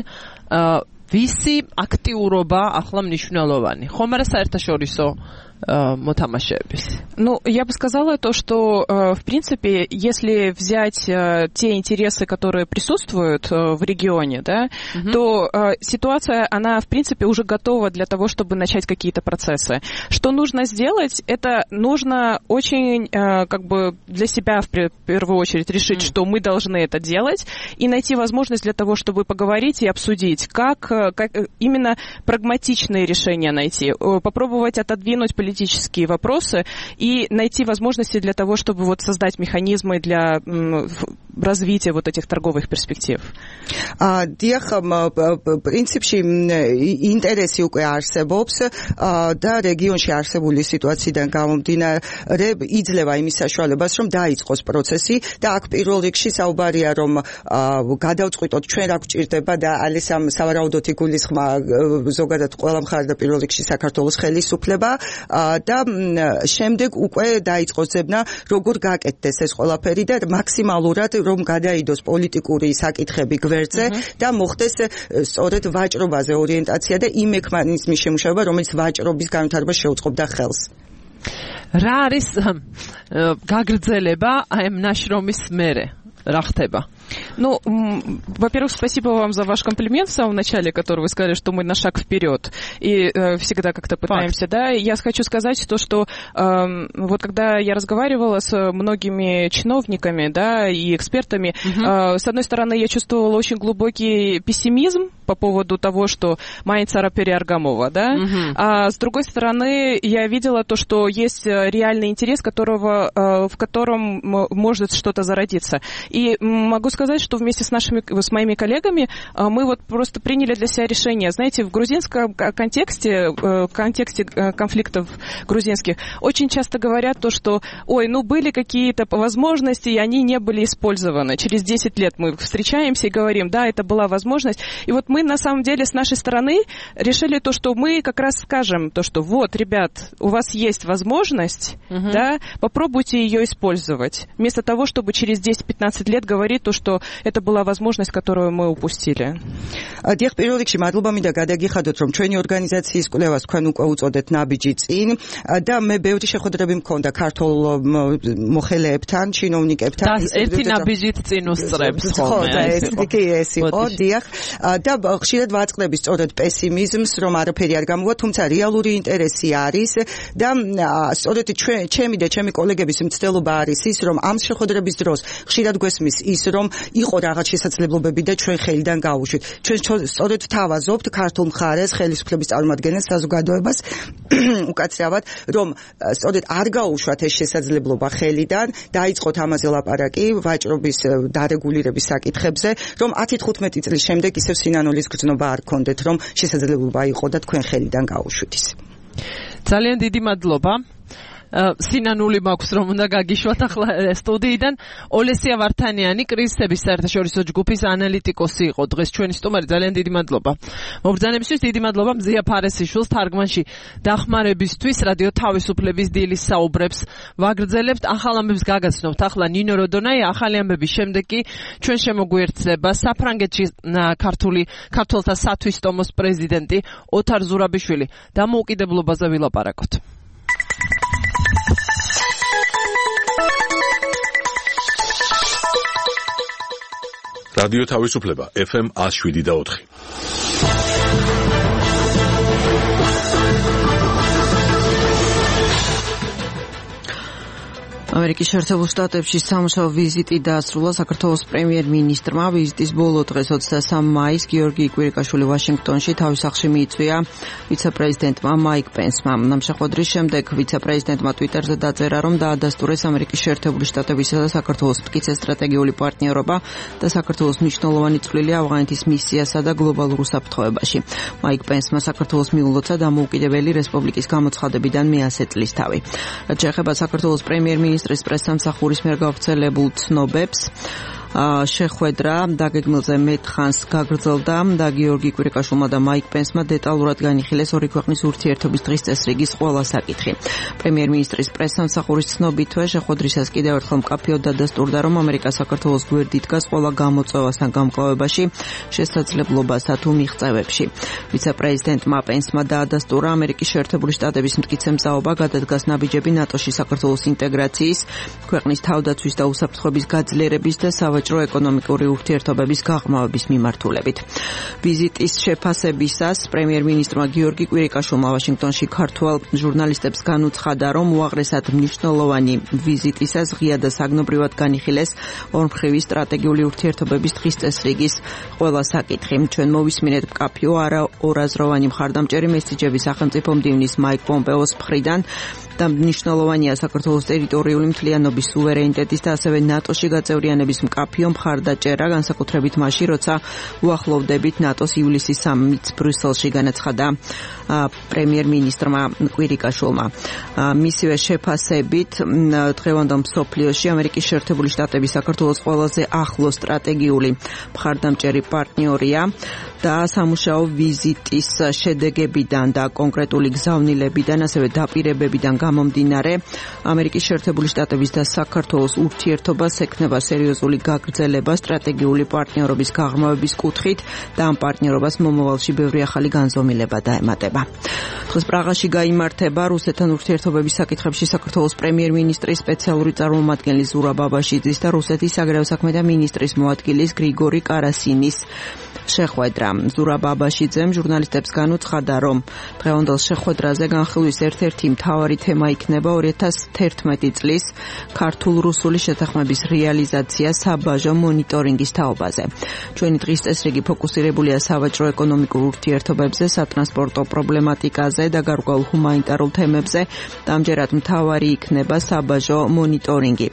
ვისი აქტიურობა ახლა მნიშვნელოვანი. ხომ არა საერთაშორისო мотамашебис. Ну, я бы сказала то, что, в принципе, если взять те интересы, которые присутствуют в регионе, да, mm-hmm. то ситуация, она, в принципе, уже готова для того, чтобы начать какие-то процессы. Что нужно сделать? Это нужно очень, как бы, для себя, в первую очередь, решить, mm-hmm. что мы должны это делать, и найти возможность для того, чтобы поговорить и обсудить, как, как именно прагматичные решения найти, попробовать отодвинуть политические политические вопросы и найти возможности для того, чтобы вот создать механизмы для м, развития вот этих торговых перспектив. დიახ, პრინციპში ინტერესი უკვე არსებობს და რეგიონში არსებული სიტუაციიდან გამომდინარე იძლევა იმის საშუალებას, რომ დაიწყოს პროცესი და აქ პირველ რიგში საუბარია, რომ გადავწყვიტოთ ჩვენ რა გვჭირდება და ალესამ სავარაუდოდ იგულისხმა ზოგადად ყველა მხარე და პირველ რიგში საქართველოს ხელისუფლება და შემდეგ უკვე დაიწყოს ძებნა, როგორ გაკეთდეს ეს ყველაფერი და მაქსიმალურად რომ გადაიდოს პოლიტიკური საკითხები გვერდზე და მოხდეს სწორედ ვაჭრობაზე ორიენტაცია და იმ მექანიზმის შემუშავება, რომელიც ვაჭრობის განვითარებას შეუწყობდა ხელს. რა არის გაგრძელება აი ამ ნაშრომის მერე? რა ხდება? Ну, во-первых, спасибо вам за ваш комплимент в самом начале, который вы сказали, что мы на шаг вперед и э, всегда как-то пытаемся, Факт. да. Я хочу сказать то, что э, вот когда я разговаривала с многими чиновниками, да, и экспертами, угу. э, с одной стороны, я чувствовала очень глубокий пессимизм по поводу того, что Майя цара переаргамова, да, угу. а с другой стороны, я видела то, что есть реальный интерес, которого, э, в котором может что-то зародиться. И могу сказать, что вместе с нашими, с моими коллегами мы вот просто приняли для себя решение. Знаете, в грузинском контексте, в контексте конфликтов грузинских, очень часто говорят то, что, ой, ну были какие-то возможности, и они не были использованы. Через десять лет мы встречаемся и говорим, да, это была возможность. И вот мы на самом деле с нашей стороны решили то, что мы как раз скажем, то, что вот, ребят, у вас есть возможность, угу. да, попробуйте ее использовать. Вместо того, чтобы через десять-пятнадцать лет говорить то, что это была возможность, которую мы упустили. დიახ, პირველ რიგში მადლობა მინდა გადაგიხადოთ, რომ ჩვენი ორგანიზაციის კვლევას თქვენ უკვე უწოდეთ ნაბიჯი წინ და მე ბევრი შეხვედრები მქონდა ქართულ მოხელეებთან, ჩინოვნიკებთან. და ერთი ნაბიჯით წინ უსწრებს ხოლმე. ხო, ეს კი ეს იყო, დიახ. და ხშირად ვაწყდები სწორედ პესიმიზმს, რომ არაფერი არ გამოვა, თუმცა რეალური ინტერესი არის და სწორედ ჩემი და ჩემი კოლეგების მცდელობა არის ის, რომ ამ შეხვედრების დროს ხშირად გვესმის ის, რომ იყო რაღაც შესაძლებლობები და ჩვენ ხელიდან გავუშვით. ჩვენ სწორედ ვთავაზობთ ქართულ მხარეს, ხელისუფლების წარმომადგენელს, საზოგადოებას უკაცრავად, რომ სწორედ არ გაუშვათ ეს შესაძლებლობა ხელიდან, დაიწყოთ ამაზე ლაპარაკი ვაჭრობის დარეგულირების საკითხებზე, რომ ათი თხუთმეტი წლის შემდეგ ისევ სინანულის გრძნობა არ გქონდეთ, რომ შესაძლებლობა იყო და თქვენ ხელიდან გაუშვით ის. ძალიან დიდი მადლობა. სინანული მაქვს რომ უნდა გაგიშვათ ახლა სტუდიიდან. ოლესია ვართანიანი, კრიზისების საერთაშორისო ჯგუფის ანალიტიკოსი იყო დღეს ჩვენი სტუმარი. ძალიან დიდი მადლობა. მობრძანებისთვის დიდი მადლობა მზია ფარესიშვილს, თარგმანში დახმარებისთვის. რადიო თავისუფლების დილის საუბრებს ვაგრძელებთ. ახალ ამბებს გაგაცნობთ. ახლა ნინო როდონაი, ახალი ამბების შემდეგ კი ჩვენ შემოგვიერთდება საფრანგეთში ქართული ქართველთა სათვის ტომოს პრეზიდენტი ოთარ ზურაბიშვილი. დამოუკიდებლობაზე ვილაპარაკოთ. რადიო თავისუფლება ეფ ემ one oh seven და four. ამერიკის შეერთებულ შტატებში სამუშაო ვიზიტი დაასრულა საქართველოს პრემიერ-მინისტრმა. ვიზიტის ბოლო დღეს ოცდასამი მაისს გიორგი კვირიკაშვილი ვაშინგტონში თავის სახლში მიიწვია ვიცე-პრეზიდენტმა მაიკ პენსმა. ამ შეხვედრის შემდეგ ვიცე-პრეზიდენტმა ტვიტერზე დაწერა, რომ დაადასტურეს ამერიკის შეერთებული შტატებისა და საქართველოს მტკიცე სტრატეგიული პარტნიორობა და საქართველოს მნიშვნელოვანი წვლილი ავღანეთის მისიასა და გლობალურ უსაფრთხოებაში. მაიკ პენსმა საქართველოს მიულოცა დამოუკიდებელი რესპუბლიკის გამოცხადებიდან მეასე წლის თავი. რაც შეეხება საქართველოს პრემიერ-მინისტრს პრესსამსახურის მიერ გავრცელებულ ცნობებს, შეხვედრა დაგეგმილზე მეთხანს გაგრძელდა და გიორგი კვირიკაშვილმა და მაიკ პენსმა დეტალურად განიხილეს ორი ქვეყნის ურთიერთობის დღის წესრიგის ყველა საკითხი. პრემიერ-მინისტრის პრესსამსახურის ცნობითვე შეხვედრისას კიდევ ერთხელ მკაფიოდ დადასტურდა, რომ ამერიკა საქართველოს გვერდით დგას ყველა გამოწვევასთან გამკლავებაში, შესაძლებლობასა თუ მიღწევებში. ვიცე-პრეზიდენტმა პენსმა დაადასტურა ამერიკის შეერთებული შტატების მტკიცე მზაობა გადადგას ნაბიჯები ნატოში საქართველოს ინტეგრაციის, ქვეყნის თავდაცვის და უსაფრთხოების გაძლიერების და ეკონომიკური ურთიერთობების გაღრმავების მიმართულებით. ვიზიტის შეფასებისას პრემიერ-მინისტრმა გიორგი კვირიკაშვილმა ვაშინგტონში ქართველ ჟურნალისტებს განუცხადა, რომ უაღრესად მნიშვნელოვანი ვიზიტისას ღია და საგნობრივად განიხილეს ორმხრივი სტრატეგიული ურთიერთობების დღის წესრიგის ყველა საკითხი. ჩვენ მოვისმინეთ მკაფიო არაორაზროვანი მხარდამჭერი მესიჯები სახელმწიფო მდივნის მაიკ პომპეოს მხრიდან და მნიშვნელოვანია საქართველოს ტერიტორიული მთლიანობის სუვერენიტეტის და ასევე ნატოში გაწევრიანების მკაფიო მხარდაჭერა, განსაკუთრებით მაშინ, როცა უახლოვდებით ნატოს ივლისის სამიტს ბრიუსელში, განაცხადა პრემიერ-მინისტრმა კვირიკაშვილმა. მისივე შეფასებით დღევანდელ მსოფლიოში ამერიკის შეერთებული შტატები საქართველოს ყველაზე ახლო სტრატეგიული მხარდამჭერი პარტნიორია და სამუშაო ვიზიტის შედეგებიდან და კონკრეტული გზავნილებიდან, ასევე დაპირებებიდან გამომდინარე, ამერიკის შეერთებული შტატების და საქართველოს ურთიერთობას ექნება სერიოზული გაგრძელება გაგრძელება სტრატეგიული პარტნიორობის გაღრმავების კუთხით და ამ პარტნიორობას მომავალში ბევრი ახალი განზომილება დაემატება. დღეს პრაღაში გაიმართება რუსეთთან ურთიერთობების საკითხებში საქართველოს პრემიერ-მინისტრის სპეციალური წარმომადგენელი ზურაბ აბაშიძის და რუსეთის საგარეო საქმეთა მინისტრის მოადგილის გრიგორი კარასინის შეხვედრა. ზურაბ აბაშიძემ ჟურნალისტებს განუცხადა, რომ დღევანდელ შეხვედრაზე განხილვის ერთ-ერთი მთავარი თემა იქნება ორი ათას თერთმეტი წლის ქართულ-რუსული შეთანხმების რეალიზაცია საბაჟო მონიტორინგის თაობაზე. ჩვენი დღის წესრიგი ფოკუსირებულია სავაჭრო-ეკონომიკურ ურთიერთობებზე, სატრანსპორტო პრობლემატიკაზე და გარკვეულ ჰუმანიტარულ თემებზე და ამჯერად მთავარი იქნება საბაჟო მონიტორინგი.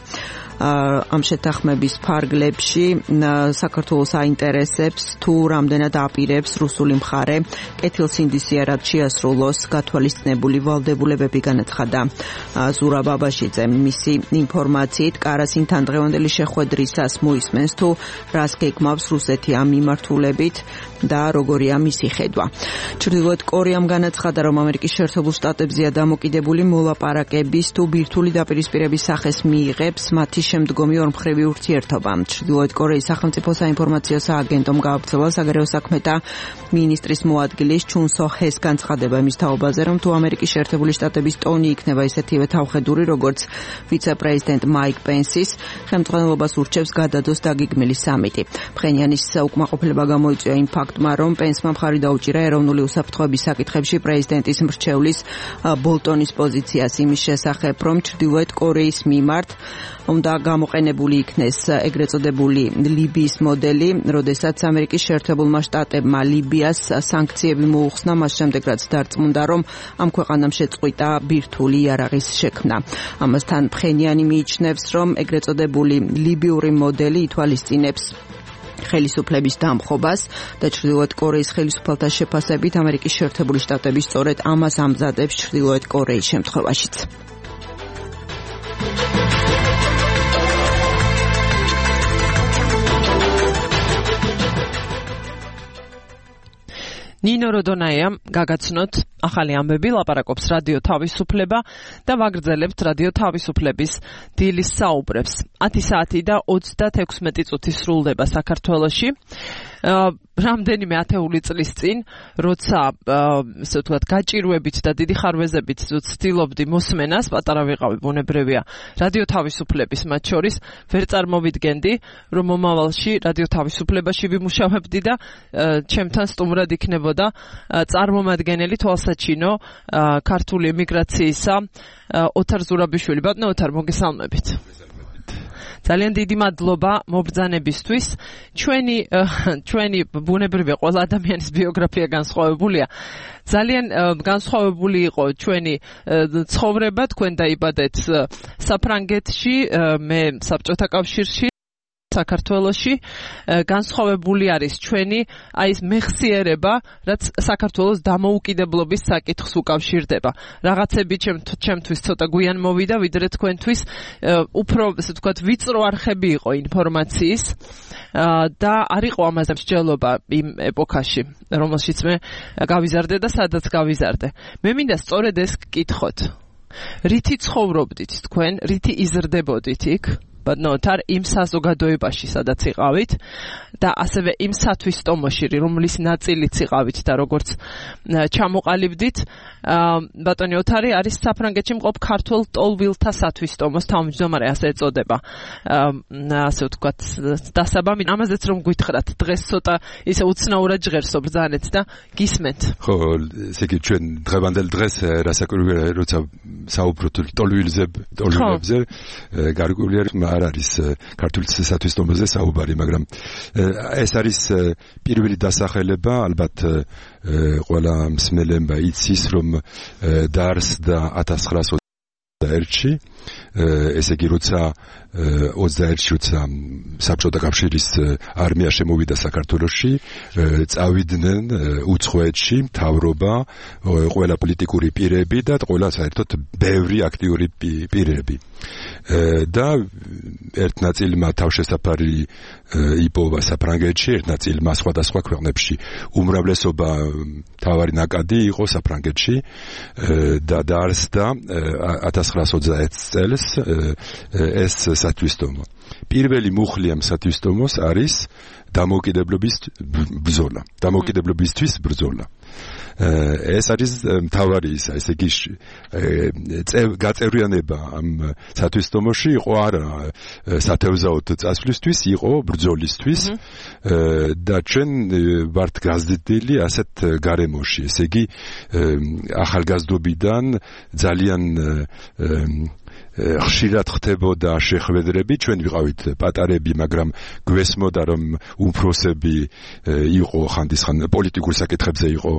ამ შეთანხმების ფარგლებში საქართველოს აინტერესებს თუ რამდენად აპირებს რუსული მხარე კეთილსინდისიერად შეასრულოს გათვალისწინებული ვალდებულებები, განაცხადა ზურაბ აბაშიძემ. მისი ინფორმაციით კარასინთან დღევანდელი შეხვედრისას მოისმენს თუ რას გეგმავს რუსეთი ამ მიმართულებით და როგორია მისი ხედვა. ჩრდილოეთ კორეამ განაცხადა, რომ ამერიკის შეერთებულ შტატებზეა დამოკიდებული მოლაპარაკების თუ ბირთვული დაპირისპირების სახეს მიიღებს მათი შემდგომი ორმხრივი ურთიერთობა. ჩრდილოეთ კორეის სახელმწიფო საინფორმაციო სააგენტომ გაავრცელა საგარეო საქმეთა მინისტრის მოადგილის ჩუნ სო ჰეს განცხადება იმის თაობაზე, რომ თუ ამერიკის შეერთებული შტატების ტონი იქნება ისეთივე თავხედური, როგორც ვიცე-პრეზიდენტ მაიკ პენსის, ხელმძღვანელობას ურჩევს გადადოს დაგეგმილი სამიტი. ფხენიანის უკმაყოფილება გამოიწვია იმ ფაქტმა, რომ პენსმა მხარი დაუჭირა ეროვნული უსაფრთხოების საკითხებში პრეზიდენტის მრჩევლის ბოლტონის პოზიციას იმის შესახებ, რომ ჩრდილოეთ კორეის მიმართ უნდა გამოყენებული იქნეს ეგრეთ წოდებული ლიბიის მოდელი, როდესაც ამერიკის შეერთებულმა შტატებმა ლიბიას სანქციები მოუხსნა, მას შემდეგ რაც დარწმუნდა, რომ ამ ქვეყანამ შეწყვიტა ბირთვული იარაღის შექმნა. ამასთან ფხენიანი მიიჩნევს, რომ ეგრეთ წოდებული ლიბიური მოდელი ითვალისწინებს ხელისუფლების დამხობას და ჩრდილოეთ კორეის ხელისუფალთა შეფასებით ამერიკის შეერთებული შტატები სწორედ ამას ამზადებს ჩრდილოეთ კორეის შემთხვევაშიც. ნინო როდონაიამ გაგაცნოთ ახალი ამბები, ლაპარაკობს რადიო თავისუფლება და ვაგრძელებთ რადიო თავისუფლების დილის საუბრებს. ათი საათი და ოცდათექვსმეტი წუთი სრულდება საქართველოში. რამდენიმე ათეული წლის წინ, როცა ესე ვთქვათ, გაჭირვებით და დიდი ხარვეზებით ვცდილობდი მოსმენას, პატარა ვიყავი, ბუნებრივია, რადიო თავისუფლების მათ შორის, ვერ წარმოვიდგენდი, რომ მომავალში რადიო თავისუფლებაში ვიმუშავებდი და ჩემთან სტუმრად იქნებოდა წარმომადგენელი თვალსაჩინო ქართული ემიგრაციისა ოთარ ზურაბიშვილი. ბატონო ოთარ, მოგესალმებით. ძალიან დიდი მადლობა მობრძანებისთვის. ჩვენი ჩვენი ბუნებრივია, ყველა ადამიანის ბიოგრაფია განსხვავებულია. ძალიან განსხვავებული იყო ჩვენი ცხოვრება. თქვენ დაიბადეთ საფრანგეთში, მე საბჭოთა კავშირში, საქართველოში. განსხვავებული არის ჩვენი აი ეს მეხსიერება, რაც საქართველოს დამოუკიდებლობის საკითხს უკავშირდება. რაღაცები ჩემთვის ცოტა გვიან მოვიდა, ვიდრე თქვენთვის უფრო, ესე ვთქვათ, ვიწრო არხები იყო ინფორმაციის და არ იყო ამაზე მსჯელობა იმ ეპოქაში, რომელშიც მე გავიზარდე და სადაც გავიზარდე. მე მინდა სწორედ ეს გკითხოთ. რითი ცხოვრობდით თქვენ, რითი იზრდებოდით იქ? ბატონოთარ იმ საზოგადოებაში, სადაც იყავით და ასევე იმ სათვის ტომოში, რომლის ნაწილიც იყავით და როგორც ჩამოყალიბდით. ბატონი ოთარი არის საფრანგეთში მყოფ ქართულ ტოლვილთა სათვის ტომოს თავმჯდომარე, ასე ეწოდება. ასე ვთქვათ, დასაბამი ამაზეც რომ გვითხრათ, დღეს ცოტა ისე უცნაურად ჟღერსო ბრძანეთ და გისმენთ. ხო, ესე იგი ჩვენ დღევანდელ დღეს რასაკვირველია, როცა საუბრობთ ტოლვილზე, ტოლვილებზე, გარკვეული არ არის ქართული სათვის ტომოზე საუბარი, მაგრამ ეს არის პირველი დასახელება, ალბათ ყველა მსმენელმა იცის, რომ დაარსდა ათას ცხრაას ოცდაერთში, ესე იგი როცა ოცდაერთში როცა საბჭოთა კავშირის არმია შემოვიდა საქართველოში, წავიდნენ უცხოეთში მთავრობა, ყველა პოლიტიკური პირები და ყველა საერთოდ ბევრი აქტიური პირები. და ერთ ნაწილმა თავშესაფარი იპოვა საფრანგეთში, ერთ ნაწილმა სხვადასხვა ქვეყნებში. უმრავლესობა თავარი ნაკადი იყო საფრანგეთში და დაარსდა ათას ცხრაას ოცდაერთ წელს მოხდეს ეს სათვისტომო. პირველი მუხლი ამ სათვისტომოს არის დამოუკიდებლობის ბრძოლა. დამოუკიდებლობისთვის ბრძოლა. ეს არის მთავარი ისა, ესე იგი გაწევრიანება ამ სათვისტომოში იყო არა სათევზაოდ წასვლისთვის, იყო ბრძოლისთვის და ჩვენ ვართ გაზრდილი ასეთ გარემოში, ესე იგი ახალგაზრდობიდან ძალიან ხშირად ხდებოდა შეხვედრები, ჩვენ ვიყავით პატარები, მაგრამ გვესმოდა რომ უფროსები იყო ხანდისხან პოლიტიკურ საკითხებზე იყო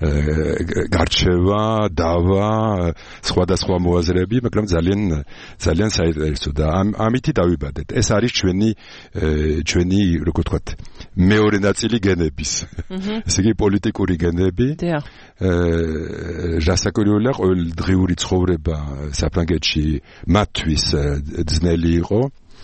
გარჩევა, დავა, სხვადასხვა მოაზრეები, მაგრამ ძალიან ძალიან საინტერესო და ამითი დავიბადეთ. ეს არის ჩვენი ჩვენი როგორ ვთქვათ, მეორე ნაწილი გენების. ესე იგი პოლიტიკური გენები. რასაკვირველია, ყოველდღიური ცხოვრება საფრანგეთში მათთვის ძნელი იყო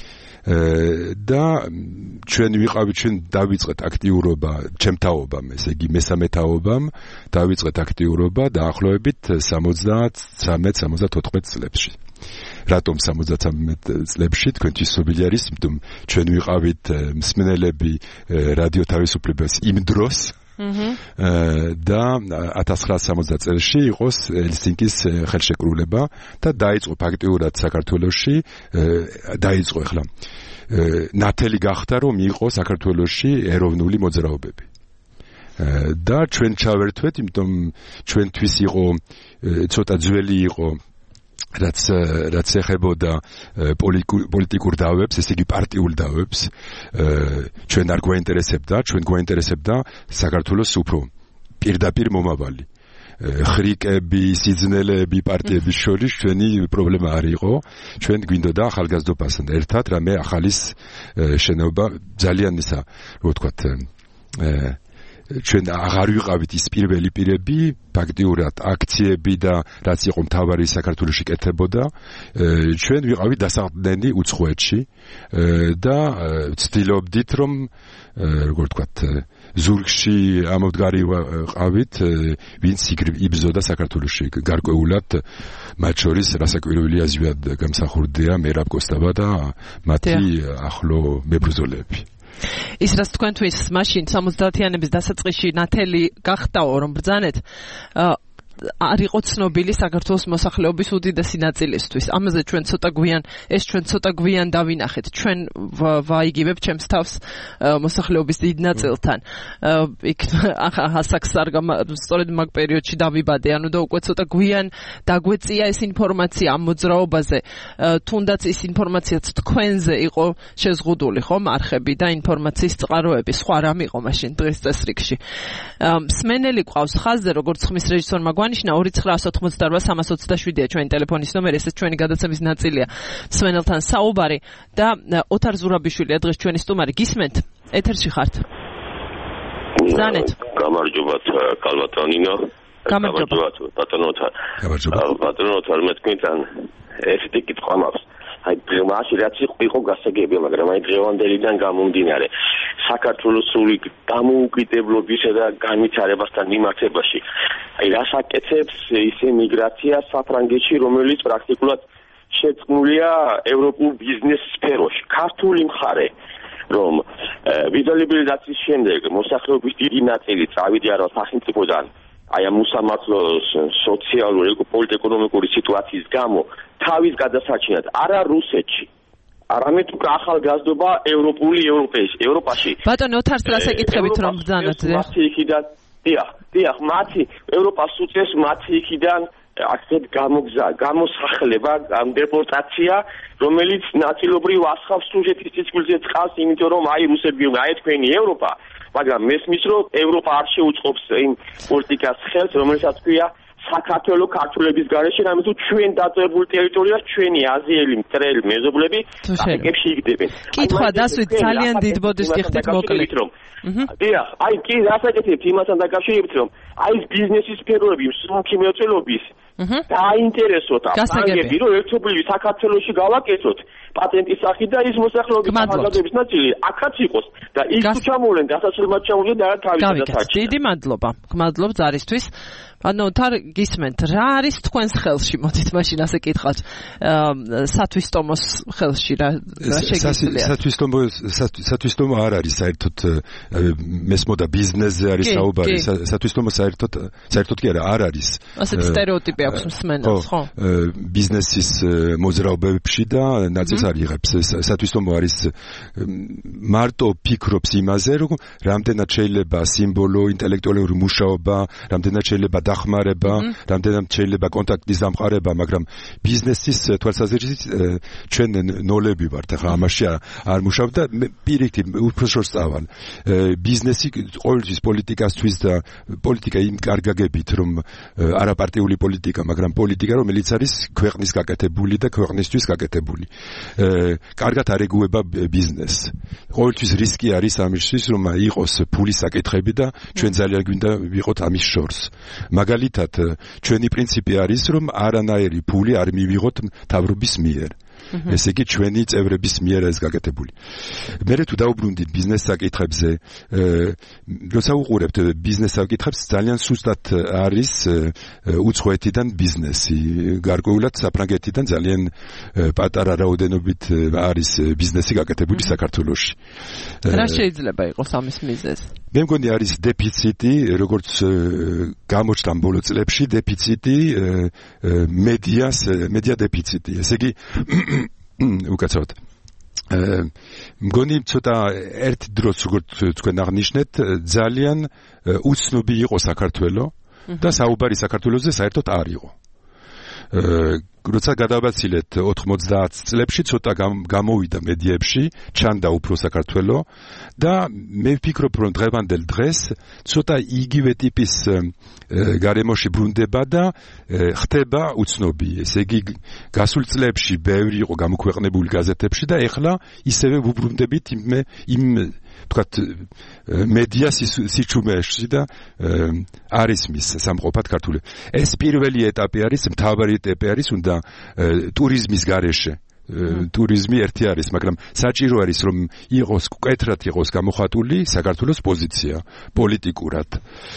და ჩვენ ვიყავით, ჩვენ დავიწყეთ აქტიურობა ჩემთაობამ, ესე იგი მესამე თაობამ დავიწყეთ აქტიურობა დაახლოებით სამოცდათრამეტ სამოცდათოთხმეტ წლებში. რატომ სამოცდათრამეტ წლებში? თქვენთვის ცნობილი არის, იმიტომ ჩვენ ვიყავით მსმენელები რადიო თავისუფლებას იმ დროს და ათას ცხრაასი სამოცდა წელს იყოს ელსინკის ხელშეკრულება და დაიწყო ფაქტიურად საქართველოში დაიწყო ახლა ნათელი გახდა რომ იყო საქართველოში ეროვნული მოძრაობები და ჩვენ ჩავერთვეთ, იმიტომ ჩვენთვის იყო ცოტა ძველი იყო რაც რაც ეხებოდა პოლიტიკურ დავებს, ესე იგი პარტიულ დავებს, ჩვენ არ გვაინტერესებდა, ჩვენ გვაინტერესებდა საქართველოს უფრო პირდაპირ მომავალი. ხრიკები, სიძნელეები პარტიების შორის ჩვენი პრობლემა არ იყო, ჩვენ გვინდოდა ახალგაზრდობასთან ერთად რამე ახალის შენობა ძალიან ისა, რო ვთქვათ, ჩვენ აღარ ვიყავით ის პირველი პირები, ფაქტიურად აქციები და რაც იყო მთავარი საქართველოში კეთებოდა, ჩვენ ვიყავით დასაყრდენი უცხოეთში და ვცდილობდით რომ როგორ ვთქვათ, ზურგში ამოდგარი ვიყავით, ვინც იბრძოდა საქართველოში გარკვეულად, მათ შორის რასაკვირველია ზვიად გამსახურდია მერაბ კოსტავა და მათი ახლო მებრძოლები. ის რაც თქვენთვის მაშინ სამოცდაათიანების დასაწყისში ნათელი გახდაო რომ ბრძანეთ არ იყო ცნობილი საქართველოს მოსახლეობის უდიდესი ნაწილისთვის. ამაზე ჩვენ ცოტა გვიან, ეს ჩვენ ცოტა გვიან დავინახეთ. ჩვენ ვაიგივებ ჩემს თავს მოსახლეობის დიდ ნაწილთან. იქ ასაკს არ სწორედ მაგ პერიოდში დავიბადე, ანუ და უკვე ცოტა გვიან დაგვეწია ეს ინფორმაცია ამ მოძრაობაზე. თუნდაც ის ინფორმაციაც თქვენზე იყო შეზღუდული, ხომ, არხები და ინფორმაციის წყაროები. სხვა რამ იყო მაშინ დღის წესრიგში. მსმენელი ყავს ხაზზე, როგორც ხმის რეჟისორმა ნიშნა ორი ცხრაასი ოცდაოთხმოცდაოთხ სამას ოცდაშვიდია ჩვენი ტელეფონის ნომერი, ეს ჩვენი გადაცემის ნაწილია. მსმენელთან საუბარი და ოთარ ზურაბიშვილია დღეს ჩვენი სტუმარი. გისმენთ? ეთერში ხართ. ბრძანეთ. გამარჯობათ კალბატონინო. გამარჯობა. ბატონოთარ. გამარჯობა. ბატონოთარ, მე თქვენთან ერთი კითხვა მაქვს. აი დღემაში რაც იყო გასაგებია, მაგრამ აი დღევანდელიდან გამომდინარე საქართველოს სული დამოუკიდებლობისა და განვითარებასთან მიმართებაში აი რას აკეთებს ისე მიგრაცია საფრანგეთში, რომელიც პრაქტიკულად შეწყმულია ევროპულ ბიზნეს სფეროში. ქართული მხარე რომ ვიზალიბილიზაციის შემდეგ მოსახლეობის დიდი ნაწილი წავიდა რა სახელმწიფოდან აი ამ უსამართლო სოციალური პოლიტიკურ-ეკონომიკური სიტუაციის გამო თავის გადასაჩინად არა რუსეთში, არამედ უკვე ახალგაზრდობა ევროპული ევროპაში, ევროპაში. ბატონო ოთარს რას ეკითხებით რომ ბრძანოთ? მათი იქიდან, დიახ, დიახ, მათი ევროპას უწევს მათი იქიდან აქეთ გამოგზა, გამოსახლება, დეპორტაცია, რომელიც ნაწილობრივ ასხავს სუჟეტის სიცოცხლეზე წყალს, იმიტომ რომ აი რუსები, აი თქვენი ევროპა, მაგრამ მესმის რომ ევროპა არ შეუწყობს იმ პოლიტიკას ხელს, რომელსაც ქვია საქართველოს ქართველების გარეშე, რამე თუ ჩვენ დაწევებულ ტერიტორიას ჩვენი აზიელი მტრელი მეზობლები აკებში იგდებენ. კითხვა დასვით ძალიან დიდ ბოდიშს ხდით მოკლედ. დიახ, აი კი რასაკეთებთ იმასთან დაკავშირებით, რომ აი ეს ბიზნესის სფეროები, მსუბუქი მრეწველობის დაინტერესოთ ფრანგები რომ ერთობლივი საქართველოში გავაკეთოთ პატენტის სახით და ის მოსახლეობის ახალგაზრდების ნაწილი აქაც იყოს და ის თუ ჩამოვლენ გასაცილებლად ჩამოვლენ და თავის დასაჩი. დიდი მადლობა. გმადლობ ზარისთვის. ანუ თარ გისმენთ რა არის თქვენს ხელში მოდით მაშინ ასე კითხავთ სათვისტომოს ხელში რა რა შეგიძლიათ სათვისტომო სათვისტომო არ არის საერთოდ მესმოდა ბიზნესზე არის საუბარი სათვისტომო საერთოდ საერთოდ კი არა არ არის ასეთი სტერეოტიპი აქვს მსმენელს ხო ბიზნესის მოძრაობებში და ნაწილს არ იღებს სათვისტომო არის მარტო ფიქრობს იმაზე რომ რამდენად შეიძლება სიმბოლო ინტელექტუალური მუშაობა რამდენად შეიძლება დახმარება, რამდენად შეიძლება კონტაქტის დამყარება, მაგრამ ბიზნესის თვალსაზრისით ჩვენ ნოლები ვართ, ახლა ამაში არ მუშავ და პირიქით უფრო შორს წავალ. ბიზნესი ყოველთვის პოლიტიკასთვის და პოლიტიკა იმ კარგაგებით, რომ არაპარტიული პოლიტიკა, მაგრამ პოლიტიკა, რომელიც არის ქვეყნის გაკეთებული და ქვეყნისთვის გაკეთებული. კარგად არ ეგუება ბიზნესს. ყოველთვის რისკი არის ამისთვის, რომ იყოს ფულის საკითხები და ჩვენ ძალიან გვინდა ვიყოთ ამის შორს. მაგალითად ჩვენი პრინციპი არის რომ არანაირი ფული არ მივიღოთ მთავრობის მიერ ესე იგი ჩვენი წევრების მიერ ეს გაკეთებული. მე თუ დაუბრუნდით ბიზნეს საკითხებზე, როცა უყურებთ ბიზნეს საკითხებს, ძალიან სუსტად არის უცხოეთიდან ბიზნესი. გარკვეულად საფრანგეთიდან ძალიან პატარა რაოდენობით არის ბიზნესი გაკეთებული საქართველოში. რა შეიძლება იყოს ამის მიზეზი? მე მგონი არის დეფიციტი, როგორც გამოჩნდა ბოლო წლებში, დეფიციტი მედიას, მედია დეფიციტი. ესე იგი უკაცრავად მგონი ცოტა ერთ დროს როგორც თქვენ აღნიშნეთ ძალიან უცნობი იყო საქართველო და საუბარი საქართველოზე საერთოდ არ იყო. როცა გადავაცილეთ ოთხმოცდაათ წლებში ცოტა გამოვიდა მედიებში, ჩანდა უფრო საქართველო და მე ვფიქრობ რომ დღევანდელ დღეს ცოტა იგივე ტიპის გარემოში ბრუნდება და ხდება უცნობი. ესე იგი გასულ წლებში ბევრი იყო გამოქვეყნებული გაზეთებში და ეხლა ისევე ვუბრუნდებით იმ იმ თქვათ მედია სიჩუმეში და არის მის სამყოფად ქართული. ეს პირველი ეტაპი არის, მთავარი ეტაპი არის უნდა ტურიზმის გარეშე. ტურიზმი ერთი არის, მაგრამ საჭირო არის რომ იყოს კეთრად იყოს გამოხატული საქართველოს პოზიცია პოლიტიკურად.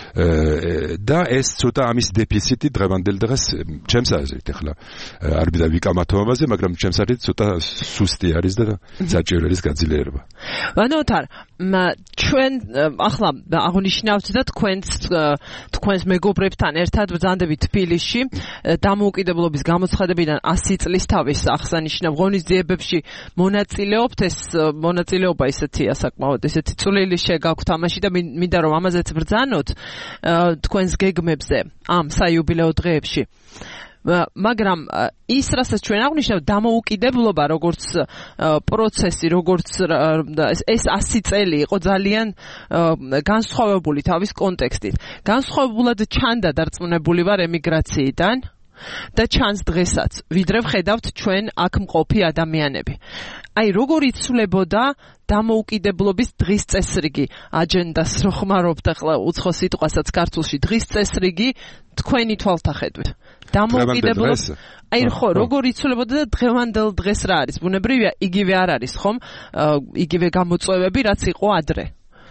და ეს ცოტა ამის დეფიციტი დღევანდელ დღეს ჩემს აზრით ახლა არ მინდა ვიკამათო ამაზე, მაგრამ ჩემს აზრით ცოტა სუსტი არის და საჭირო არის გაძლიერება. ვანოთარ, ჩვენ ახლა აღნიშნავთ და თქვენს თქვენს მეგობრებთან ერთად ბრძანდებით თბილისში დამოუკიდებლობის გამოცხადებიდან ასი წლის თავის აღსანიშნავ ღონისძიებებში მონაწილეობთ. ეს მონაწილეობა ისეთია საკმაოდ ისეთი წვლილი შეგაქვთ ამაში და მინდა რომ ამაზეც ბრძანოთ თქვენს გეგმებზე ამ საიუბილეო დღეებში. მაგრამ ის რასაც ჩვენ აღნიშნავთ დამოუკიდებლობა როგორც პროცესი, როგორც ეს ასი წელი იყო ძალიან განსხვავებული თავის კონტექსტით. განსხვავებულად ჩანდა დარწმუნებული ვარ ემიგრაციიდან და ჩანს დღესაც, ვიდრე ვხედავთ ჩვენ აქ მყოფი ადამიანები. აი როგორ იცვლებოდა დამოუკიდებლობის დღის წესრიგი აჯენდას რო ხმარობთ ახლა უცხო სიტყვასაც ქართულში დღის წესრიგი თქვენი თვალთახედვით. დამოუკიდებლობა აი ხო როგორ იცვლებოდა და დღევანდელ დღეს რა არის? ბუნებრივია იგივე არ არის ხომ? იგივე გამოწვევები რაც იყო ადრე.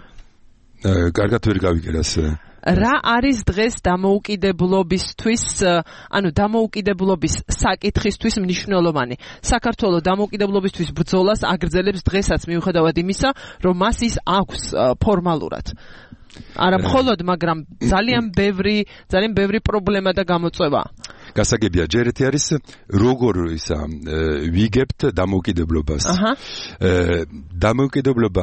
კარგად ვერ გავიგერას. რა არის დღეს დამოუკიდებლობისთვის, ანუ დამოუკიდებლობის საკითხისთვის მნიშვნელოვანი? საქართველოს დამოუკიდებლობისთვის ბრძოლას აგრძელებს დღესაც მიუხედავად იმისა, რომ მას ის აქვს ფორმალურად. არა მხოლოდ, მაგრამ ძალიან ბევრი, ძალიან ბევრი პრობლემა და გამოწვევა. გასაგებია, ჯერ ერთი არის როგორ ისა ვიგებთ დამოუკიდებლობას. დამოუკიდებლობა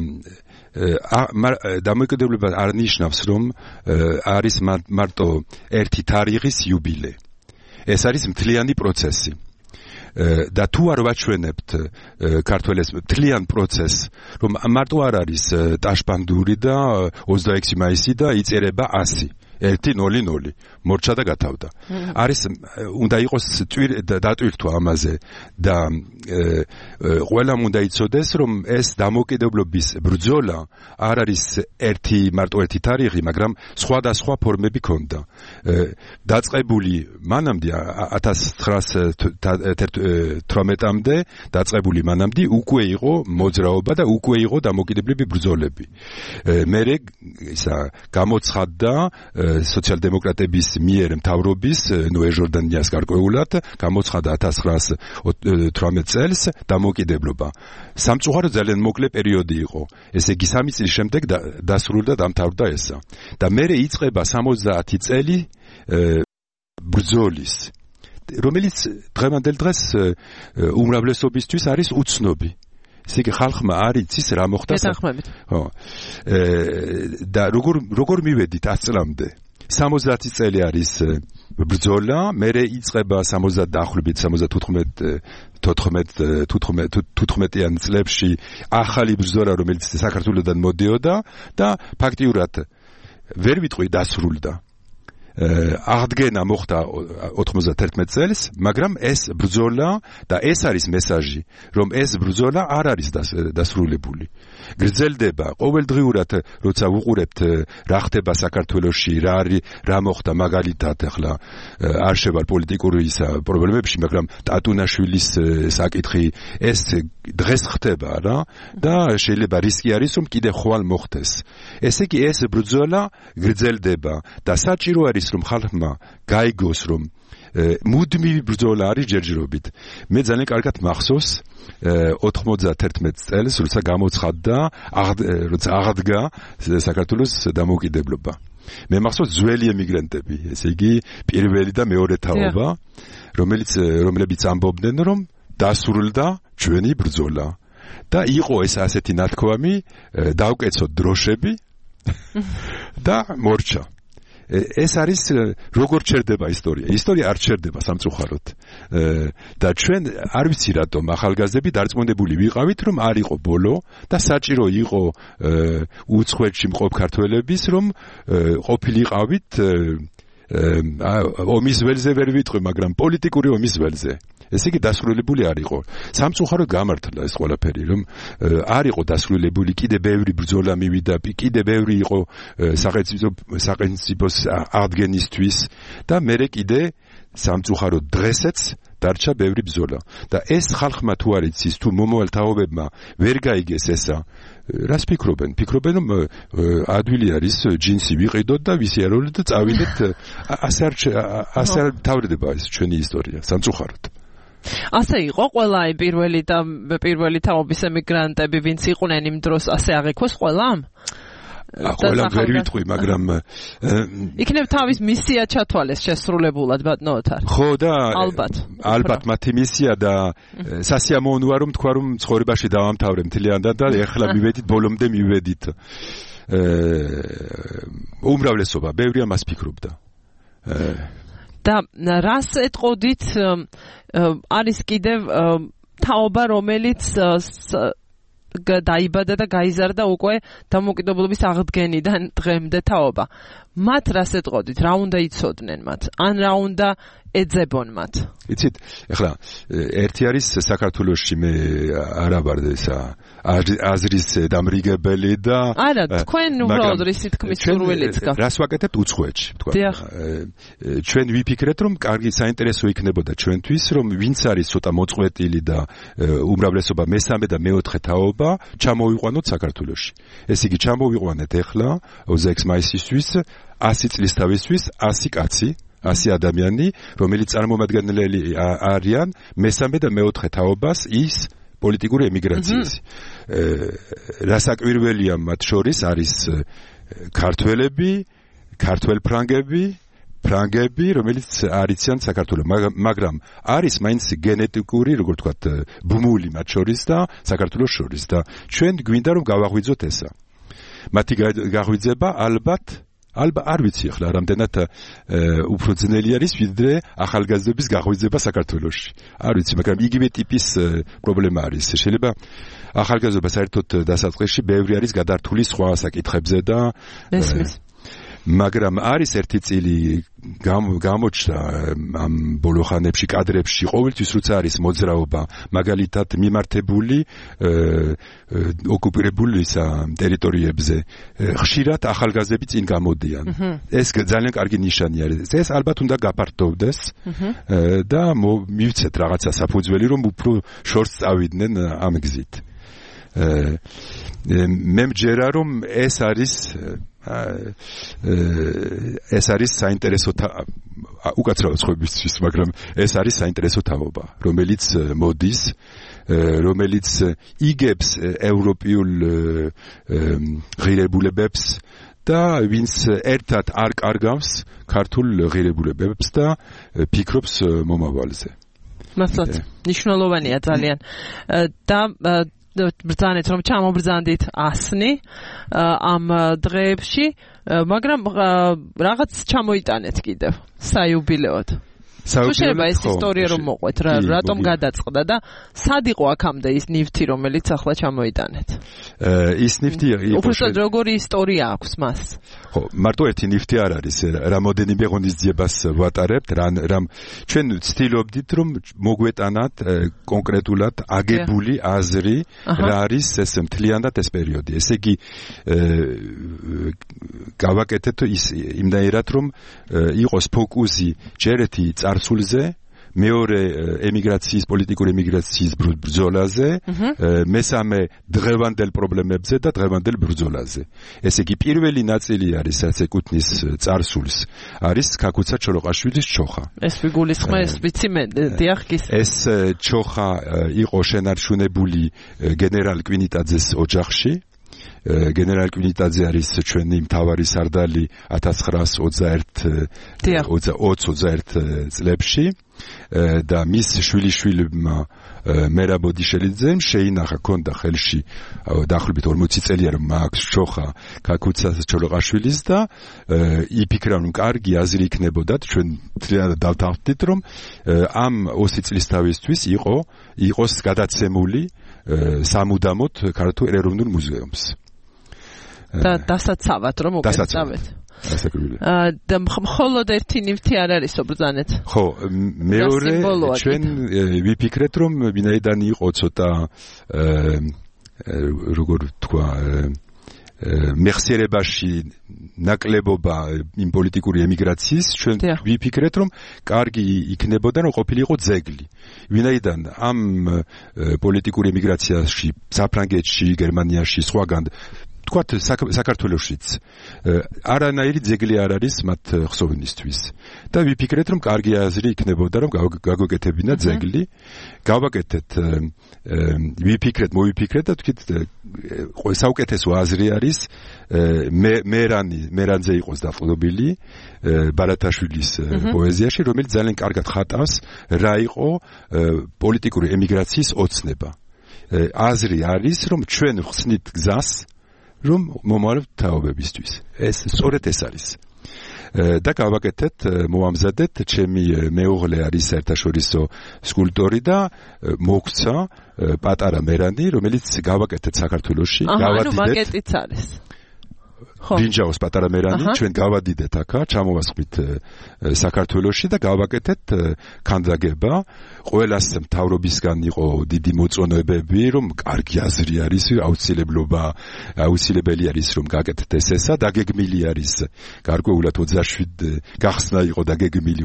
დამოუკიდებლობა არ ნიშნავს რომ არის მარტო ერთი თარიღის იუბილე. ეს არის მთლიანი პროცესი. და თუ არ ვაჩვენებთ ქართველებს მთლიან პროცესს, რომ მარტო არ არის ტაშბანდური და ოცდაექვსი მაისი და იწერება ასი. ერთი ნული ნული მორჩა და გათავდა. არის უნდა იყოს დატვირთვა ამაზე და ყველამ უნდა იცოდეს რომ ეს დამოუკიდებლობის ბრძოლა არ არის ერთი მარტო ერთი თარიღი, მაგრამ სხვადასხვა ფორმები ქონდა. დაწყებული მანამდე ათას ცხრაასი თვრამეტამდე დაწყებული მანამდე უკვე იყო მოძრაობა და უკვე იყო დამოუკიდებლები ბრძოლები. მერე ისა გამოცხადდა სოციალ-დემოკრატების მიერ მთავრობის ნოე ჟორდანიას გარკვეულად გამოცხადდა ათას ცხრაასი თვრამეტ წელს დამოუკიდებლობა. სამწუხარო ძალიან მოკლე პერიოდი იყო. ესე იგი სამი წლის შემდეგ დასრულდა დამთავრდა ესა. და მერე იწყება სამოცდაათი წელი ბრძოლის, რომელიც დღევანდელ დღეს უმრავლესობისთვის არის უცნობი. ესე იგი ხალხმა არ იცის რა მოხდა. ხო. და როგორ როგორ მივედით ას წლამდე? სამოცდაათი წელი არის ბრძოლა, მერე იწყება სამოცდაათი დაახლოებით თოთხმეტიან წლებში ახალი ბრძოლა, რომელიც საქართველოსდან მოდიოდა და ფაქტიურად ვერ ვიტყვი დასრულდა. აღდგენა მოხდა ოთხმოცდათერთმეტ წელს, მაგრამ ეს ბრძოლა და ეს არის მესაჟი, რომ ეს ბრძოლა არ არის დასრულებული. გრძელდება ყოველდღიურად, როცა ვუყურებთ რა ხდება საქართველოში, რა არის, რა მოხდა მაგალითად, ახლა არ შევალ პოლიტიკური პრობლემებში, მაგრამ ტატუნაშვილის საკითხი ეს დღეს ხდება რა და შეიძლება რისკი არის, რომ კიდე ხვალ მოხდეს. ესე იგი ეს ბრძოლა გრძელდება და საჭირო არის რომ ხალხმა გაიგოს რომ მუდმივი ბრძოლა არის ჯერჯერობით. მე ძალიან კარგად მახსოვს ოთხმოცდათერთმეტ წელს, როცა გამოცხადდა, როცა აღდგა საქართველოს დამოუკიდებლობა. მე მახსოვს ძველი ემიგრანტები, ესე იგი პირველი და მეორე თაობა, რომელიც რომლებიც ამბობდნენ რომ დასრულდა ჩვენი ბრძოლა. და იყო ეს ასეთი ნათქვამი, დავკეცოთ დროშები და მორჩა. ეს არის როგორ ჩერდება ისტორია. ისტორია არ ჩერდება სამწუხაროდ. და ჩვენ არ ვიცი რატომ ახალგაზრდები დარწმუნებული ვიყავით რომ არ იყო ბოლო და საჭირო იყო უცხოეთში მყოფ ქართველების რომ ყოფილიყავით ომის ველზე ვერ ვიტყვი, მაგრამ პოლიტიკური ომის ველზე. ესე იგი დასრულებული არ იყო. სამწუხაროდ გამართლა ეს ყველაფერი, რომ არ იყო დასრულებული, კიდე ბევრი ბრძოლა მივიდა, კიდე ბევრი იყო სახელმწიფოს აღდგენისთვის და მერე კიდე სამწუხაროდ დღესაც დარჩა ბევრი ბრძოლა. და ეს ხალხმა თუ არ იცის, თუ მომავალ თაობებმა ვერ გაიგეს ესა, რას ფიქრობენ? ფიქრობენ რომ ადვილი არის ჯინსი ვიყიდოთ და ვისიარულოთ და წავიდეთ. ასე არ ასე არ თავდება ეს ჩვენი ისტორია, სამწუხაროდ. ასე იყო ყველა პირველი და პირველი თაობის ემიგრანტები, ვინც იყვნენ იმ დროს, ასე აღიქვეს ყველამ? ყველამ ვერ ვიტყვი, მაგრამ იქნებ თავის მისია ჩათვალეს შესრულებულად, ბატონო ოთარ. ხო და ალბათ. ალბათ მათი მისია და სასიამოვნოა რომ თქვა რომ ცხოვრებაში დავამთავრე მთლიანად და ეხლა მივედით, ბოლომდე მივედით. უმრავლესობა, ბევრი ამას ფიქრობდა. და რას ეტყოდით, არის კიდევ თაობა, რომელიც დაიბადა და გაიზარდა უკვე დამოუკიდებლობის აღდგენიდან დღემდე თაობა. მათ რას ეტყოდით? რა უნდა იცოდნენ მათ? ან რა უნდა ეძებონ მათ? იცით, ეხლა ერთი არის საქართველოში მე არა ვარ ესა აზრის დამრიგებელი და არა, თქვენ უბრალოდ რისი თქმის სურვილიც გაქვთ. რას ვაკეთებთ უცხოეთში, თქვა. ჩვენ ვიფიქრეთ რომ კარგი საინტერესო იქნებოდა ჩვენთვის, რომ ვინც არის ცოტა მოწყვეტილი და უმრავლესობა მესამე და მეოთხე თაობა ჩამოვიყვანოთ საქართველოში. ეს იგი ჩამოვიყვანეთ ეხლა ოცდაექვსი მაისისთვის ასი წლის თავისთვის ასი კაცი, ასი ადამიანი, რომელიც წარმომადგენლები არიან მესამე და მეოთხე თაობას ის პოლიტიკური ემიგრაციის. რასაკვირველია მათ შორის არის ქართველები, ქართველ ფრანგები, ფრანგები, რომელიც არიციან საქართველოს, მაგრამ არის მაინც გენეტიკური, როგორ ვთქვათ, ბმული მათ შორის და საქართველოს შორის და ჩვენ გვინდა რომ გავაღვიძოთ ესა. მათი გაღვიძება ალბათ ალბათ არ ვიცი ახლა რამდენად უფრო ძნელი არის ვიდრე ახალგაზრდების გაღვიძება საქართველოში. არ ვიცი, მაგრამ იგივე ტიპის პრობლემა არის. შეიძლება ახალგაზრდობა საერთოდ დასაწყისში ბევრი არის გადართული სხვა საკითხებზე და მაგრამ არის ერთი წილი გამოჩნდა ამ ბოლო ხანებში კადრებში ყოველთვის როცა არის მოძრაობა მაგალითად მიმართებული ოკუპირებული ტერიტორიებზე ხშირად ახალგაზრდები წინ გამოდიან ეს ძალიან კარგი ნიშანი არის ეს ალბათ უნდა გაფართოვდეს და მივცეთ რაღაცა საფუძველი რომ უფრო შორს წავიდნენ ამ გზით მე მჯერა რომ ეს არის ეს არის საინტერესო უკაცრავად ცხოვრებისთვის მაგრამ ეს არის საინტერესო თაობა რომელიც მოდის რომელიც იგებს ევროპულ ღირებულებებს და ვინც ერთად არ კარგავს ქართულ ღირებულებებს და ფიქრობს მომავალზე მართლაც ნიშნულოვანია ძალიან და ბრძანეთ რომ ჩამობრძანდით ასნი ამ დღეებში მაგრამ რაღაც ჩამოიტანეთ კიდევ საიუბილეოდ შეიძლება ეს ისტორია რომ მოყვეთ რა რატომ გადაწყდა და სად იყო აქამდე ის ნივთი რომელიც ახლა ჩამოიტანეთ ის ნივთი იყო უბრალოდ როგორი ისტორია აქვს მას ხო მარტო ერთი ნივთი არ არის რამოდენიმე ღონისძიებას ვატარებთ რამ ჩვენ ვცდილობდით რომ მოგვეტანათ კონკრეტულად აგებული აზრი რა არის ეს მთლიანად ეს პერიოდი ესე იგი გავაკეთეთ ის იმდაერად რომ იყოს ფოკუსი ჯერეთი წარსულზე მეორე ემიგრაციის პოლიტიკური ემიგრაციის ბრძოლაზე მესამე დღევანდელ პრობლემებზე და დღევანდელ ბრძოლაზე ესე იგი პირველი ნაწილი არის რაც ეკუთვნის წარსულს არის ქაქუცა ჩოლოყაშვილის ჩოხა ეს ვიგულისხმე ეს ვიცი მე დიახ ის ეს ჩოხა იყო შენარჩუნებული გენერალ კვინიტაძეს ოჯახში გენერალ კვინიტაძე არის ჩვენი მთავარი სარდალი ათას ცხრაას ოცდაერთ წლებში და მის შვილიშვილმა მერაბ ოდიშელიძემ შეინახა ქონდა ხელში დაახლოებით ორმოცი წელია რომ მაქვს ჩოხა ქაქუცა ჩოლოყაშვილის და იფიქრა რომ კარგი აზრი იქნებოდათ ჩვენ თლიანად დავთანხმდით რომ ამ ოცი წლის თავისთვის იყო იყოს გადაცემული სამუდამოდ ქართულ ეროვნულ მუზეუმს და დასაცავად რომ უკეთწავეთ და მხოლოდ ერთი ნივთი არ არისო ბრძანეთ ხო მეორე ჩვენ ვიფიქრეთ რომ ვინაიდან იყო ცოტა როგორ თქვა მეხსიერებაში ნაკლებობა იმ პოლიტიკური ემიგრაციის ჩვენ ვიფიქრეთ რომ კარგი იქნებოდა რომ ყოფილიყო ძეგლი ვინაიდან ამ პოლიტიკური ემიგრაციაში საფრანგეთში გერმანიაში სხვაგან თქვათ საქართველოშიც არანაირი ძეგლი არ არის მათ ხსოვნისთვის და ვიფიქრეთ რომ კარგი აზრი იქნებოდა რომ გავაკეთებინა ძეგლი გავაკეთეთ ვიფიქრეთ მოვიფიქრეთ და თქვით საუკეთესო აზრი არის მერანი მერანზე იყოს დაყრდნობილი ბარათაშვილის პოეზიაში რომელიც ძალიან კარგად ხატავს რა იყო პოლიტიკური ემიგრაციის ოცნება აზრი არის რომ ჩვენ ვხსნით გზას რომ მომავალ თაობებისთვის ეს სწორედ ეს არის და გავაკეთეთ მოამზადეთ ჩემი მეუღლე არის საერთაშორისო სკულპტორი და მოგცა პატარა მერანი რომელიც გავაკეთეთ საქართველოში გავადიდეთ ანუ მაკეტიც არის ბრინჯაოს პატარა მერანი ჩვენ გავადიდეთ აქა ჩამოვასხმით საქართველოში და გავაკეთეთ ქანდაგება ყველას მთავრობისგან იყო დიდი მოწონებები რომ კარგი აზრი არის აუცილებლობა აუცილებელი არის რომ გაკეთეთ ეს ესა დაგეგმილი არის გარკვეულად ოცდაშვიდ გახსნა იყო დაგეგმილი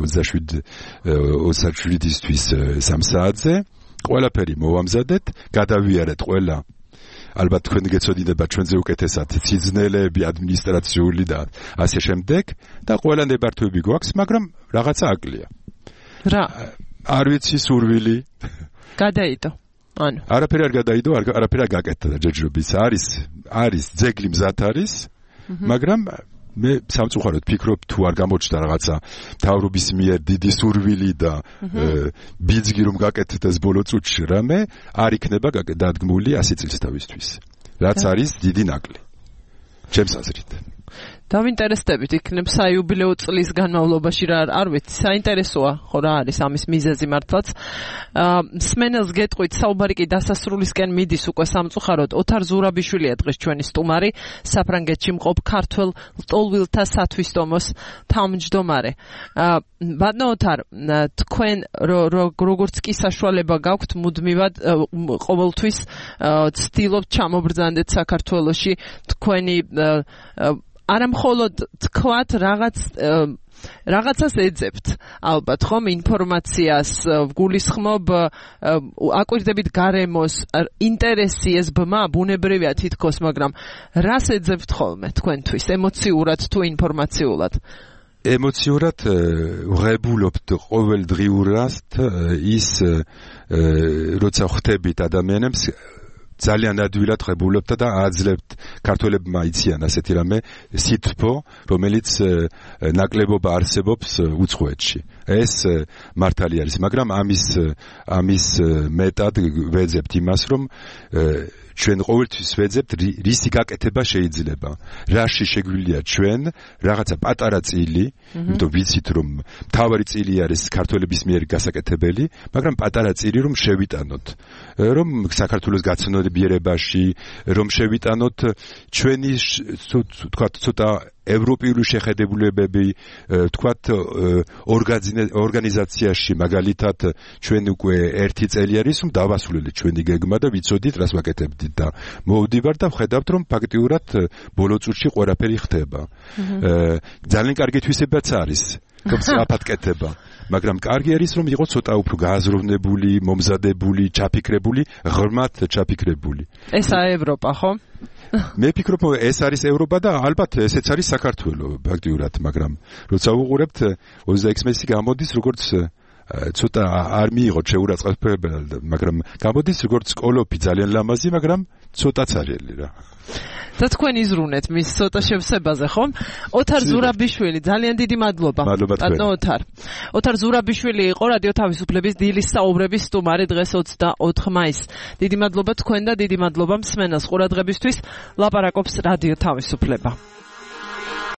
ოცდაშვიდისთვის სამ საათზე ყველაფერი მოვამზადეთ გადავიარეთ ყველა ალბათ თქვენ გეცოდინება ჩვენზე უკეთესად სიძნელეები ადმინისტრაციული და ასე შემდეგ და ყველა ნებართვები გვაქვს მაგრამ რაღაცა აკლია რა არ ვიცი სურვილი გადაიდო ანუ არაფერი არ გადაიდო არაფერი არ გაკეთდა ჯერჯერობით არის არის ძეგლი მზად არის მაგრამ მე სამწუხაროდ ფიქრობ თუ არ გამოჩნდა რაღაცა თავრობის მიერ დიდი სურვილი და ბიძგი რომ გაკეთდეს ეს ბოლო წუთში რამე არ იქნება დადგმული ასი წლის თავისთვის რაც არის დიდი ნაკლი ჩემს აზრით დავინტერესდებით, იქნებ საიუბილეო წლის განმავლობაში რა არ ვიცი, საინტერესოა, ხო რა არის ამის მიზეზი მართლაც. მსმენელს გეტყვით, საუბარი კი დასასრულისკენ მიდის უკვე სამწუხაროდ. ოთარ ზურაბიშვილია დღეს ჩვენი სტუმარი, საფრანგეთში მყოფ ქართველ ლტოლვილთა სათვისტომოს თავმჯდომარე. ბატონო ოთარ, თქვენ როგორც კი საშუალება გაქვთ, მუდმივად ყოველთვის ცდილობთ ჩამობრძანდეთ საქართველოში თქვენი არა მხოლოდ თქვათ რაღაც რაღაცას ეძებთ ალბათ ხომ ინფორმაციას გულისხმობ აკვირდებით გარემოს ინტერესი ეს ბმა ბუნებრივია თითქოს მაგრამ რას ეძებთ ხოლმე თქვენთვის ემოციურად თუ ინფორმაციულად ემოციურად ვღებულობთ ყოველდღიურად ის როცა ხვდებით ადამიანებს ძალიან ადვილად ხებულობთ და აძლევთ ქართველებმა იციან ასეთი რამე სითბო, რომელიც ნაკლებობა არსებობს უცხოეთში. ეს მართალი არის, მაგრამ ამის ამის მეტად ვეძებთ იმას, რომ ჩვენ ყოველთვის ვეძებთ რისი გაკეთება შეიძლება. რაში შეგვიძლია ჩვენ რაღაცა პატარა წილი, იმიტომ ვიცით რომ მთავარი წილი არის ქართველების მიერ გასაკეთებელი, მაგრამ პატარა წილი რომ შევიტანოთ, რომ საქართველოს გაცნობიერებაში, რომ შევიტანოთ ჩვენი თქვათ ცოტა ევროპული შეხედულებები, თქვათ ორგანიზაციაში მაგალითად ჩვენ უკვე ერთი წელი არის რომ დავასრულეთ ჩვენი გეგმა და ვიცოდით რას ვაკეთებდით და მოვდივარ და ვხედავთ რომ ფაქტიურად ბოლო წუთში ყველაფერი ხდება. ძალიან კარგი თვისებაც არის რომ საფათკეთება, მაგრამ კარგი არის რომ იყოს ცოტა უფრო გააზროვნებული, მომზადებული, ჩაფიქრებული, ღრმად ჩაფიქრებული. ესაა ევროპა, ხო? მე ვფიქრობ, ეს არის ევროპა და ალბათ ესეც არის საქართველო ფაქტიურად, მაგრამ როცა უყურებთ ოცდაექვსი მეცი გამოდის როგორც ცოტა არ მიიღოთ შეურაცხყოფებად, მაგრამ გამოდის როგორც კოლოფი ძალიან ლამაზი, მაგრამ ცოტაც არელი რა. და თქვენ იზრუნეთ მის ცოტა შევსებაზე, ხომ? ოთარ ზურაბიშვილი, ძალიან დიდი მადლობა. ბატონო ოთარ. ოთარ ზურაბიშვილი იყო რადიო თავისუფლების დილის საუბრების სტუმარი დღეს ოცდაოთხ მაისს. დიდი მადლობა თქვენ და დიდი მადლობა მსმენელს ყურადღებისთვის. ლაპარაკობს რადიო თავისუფლება.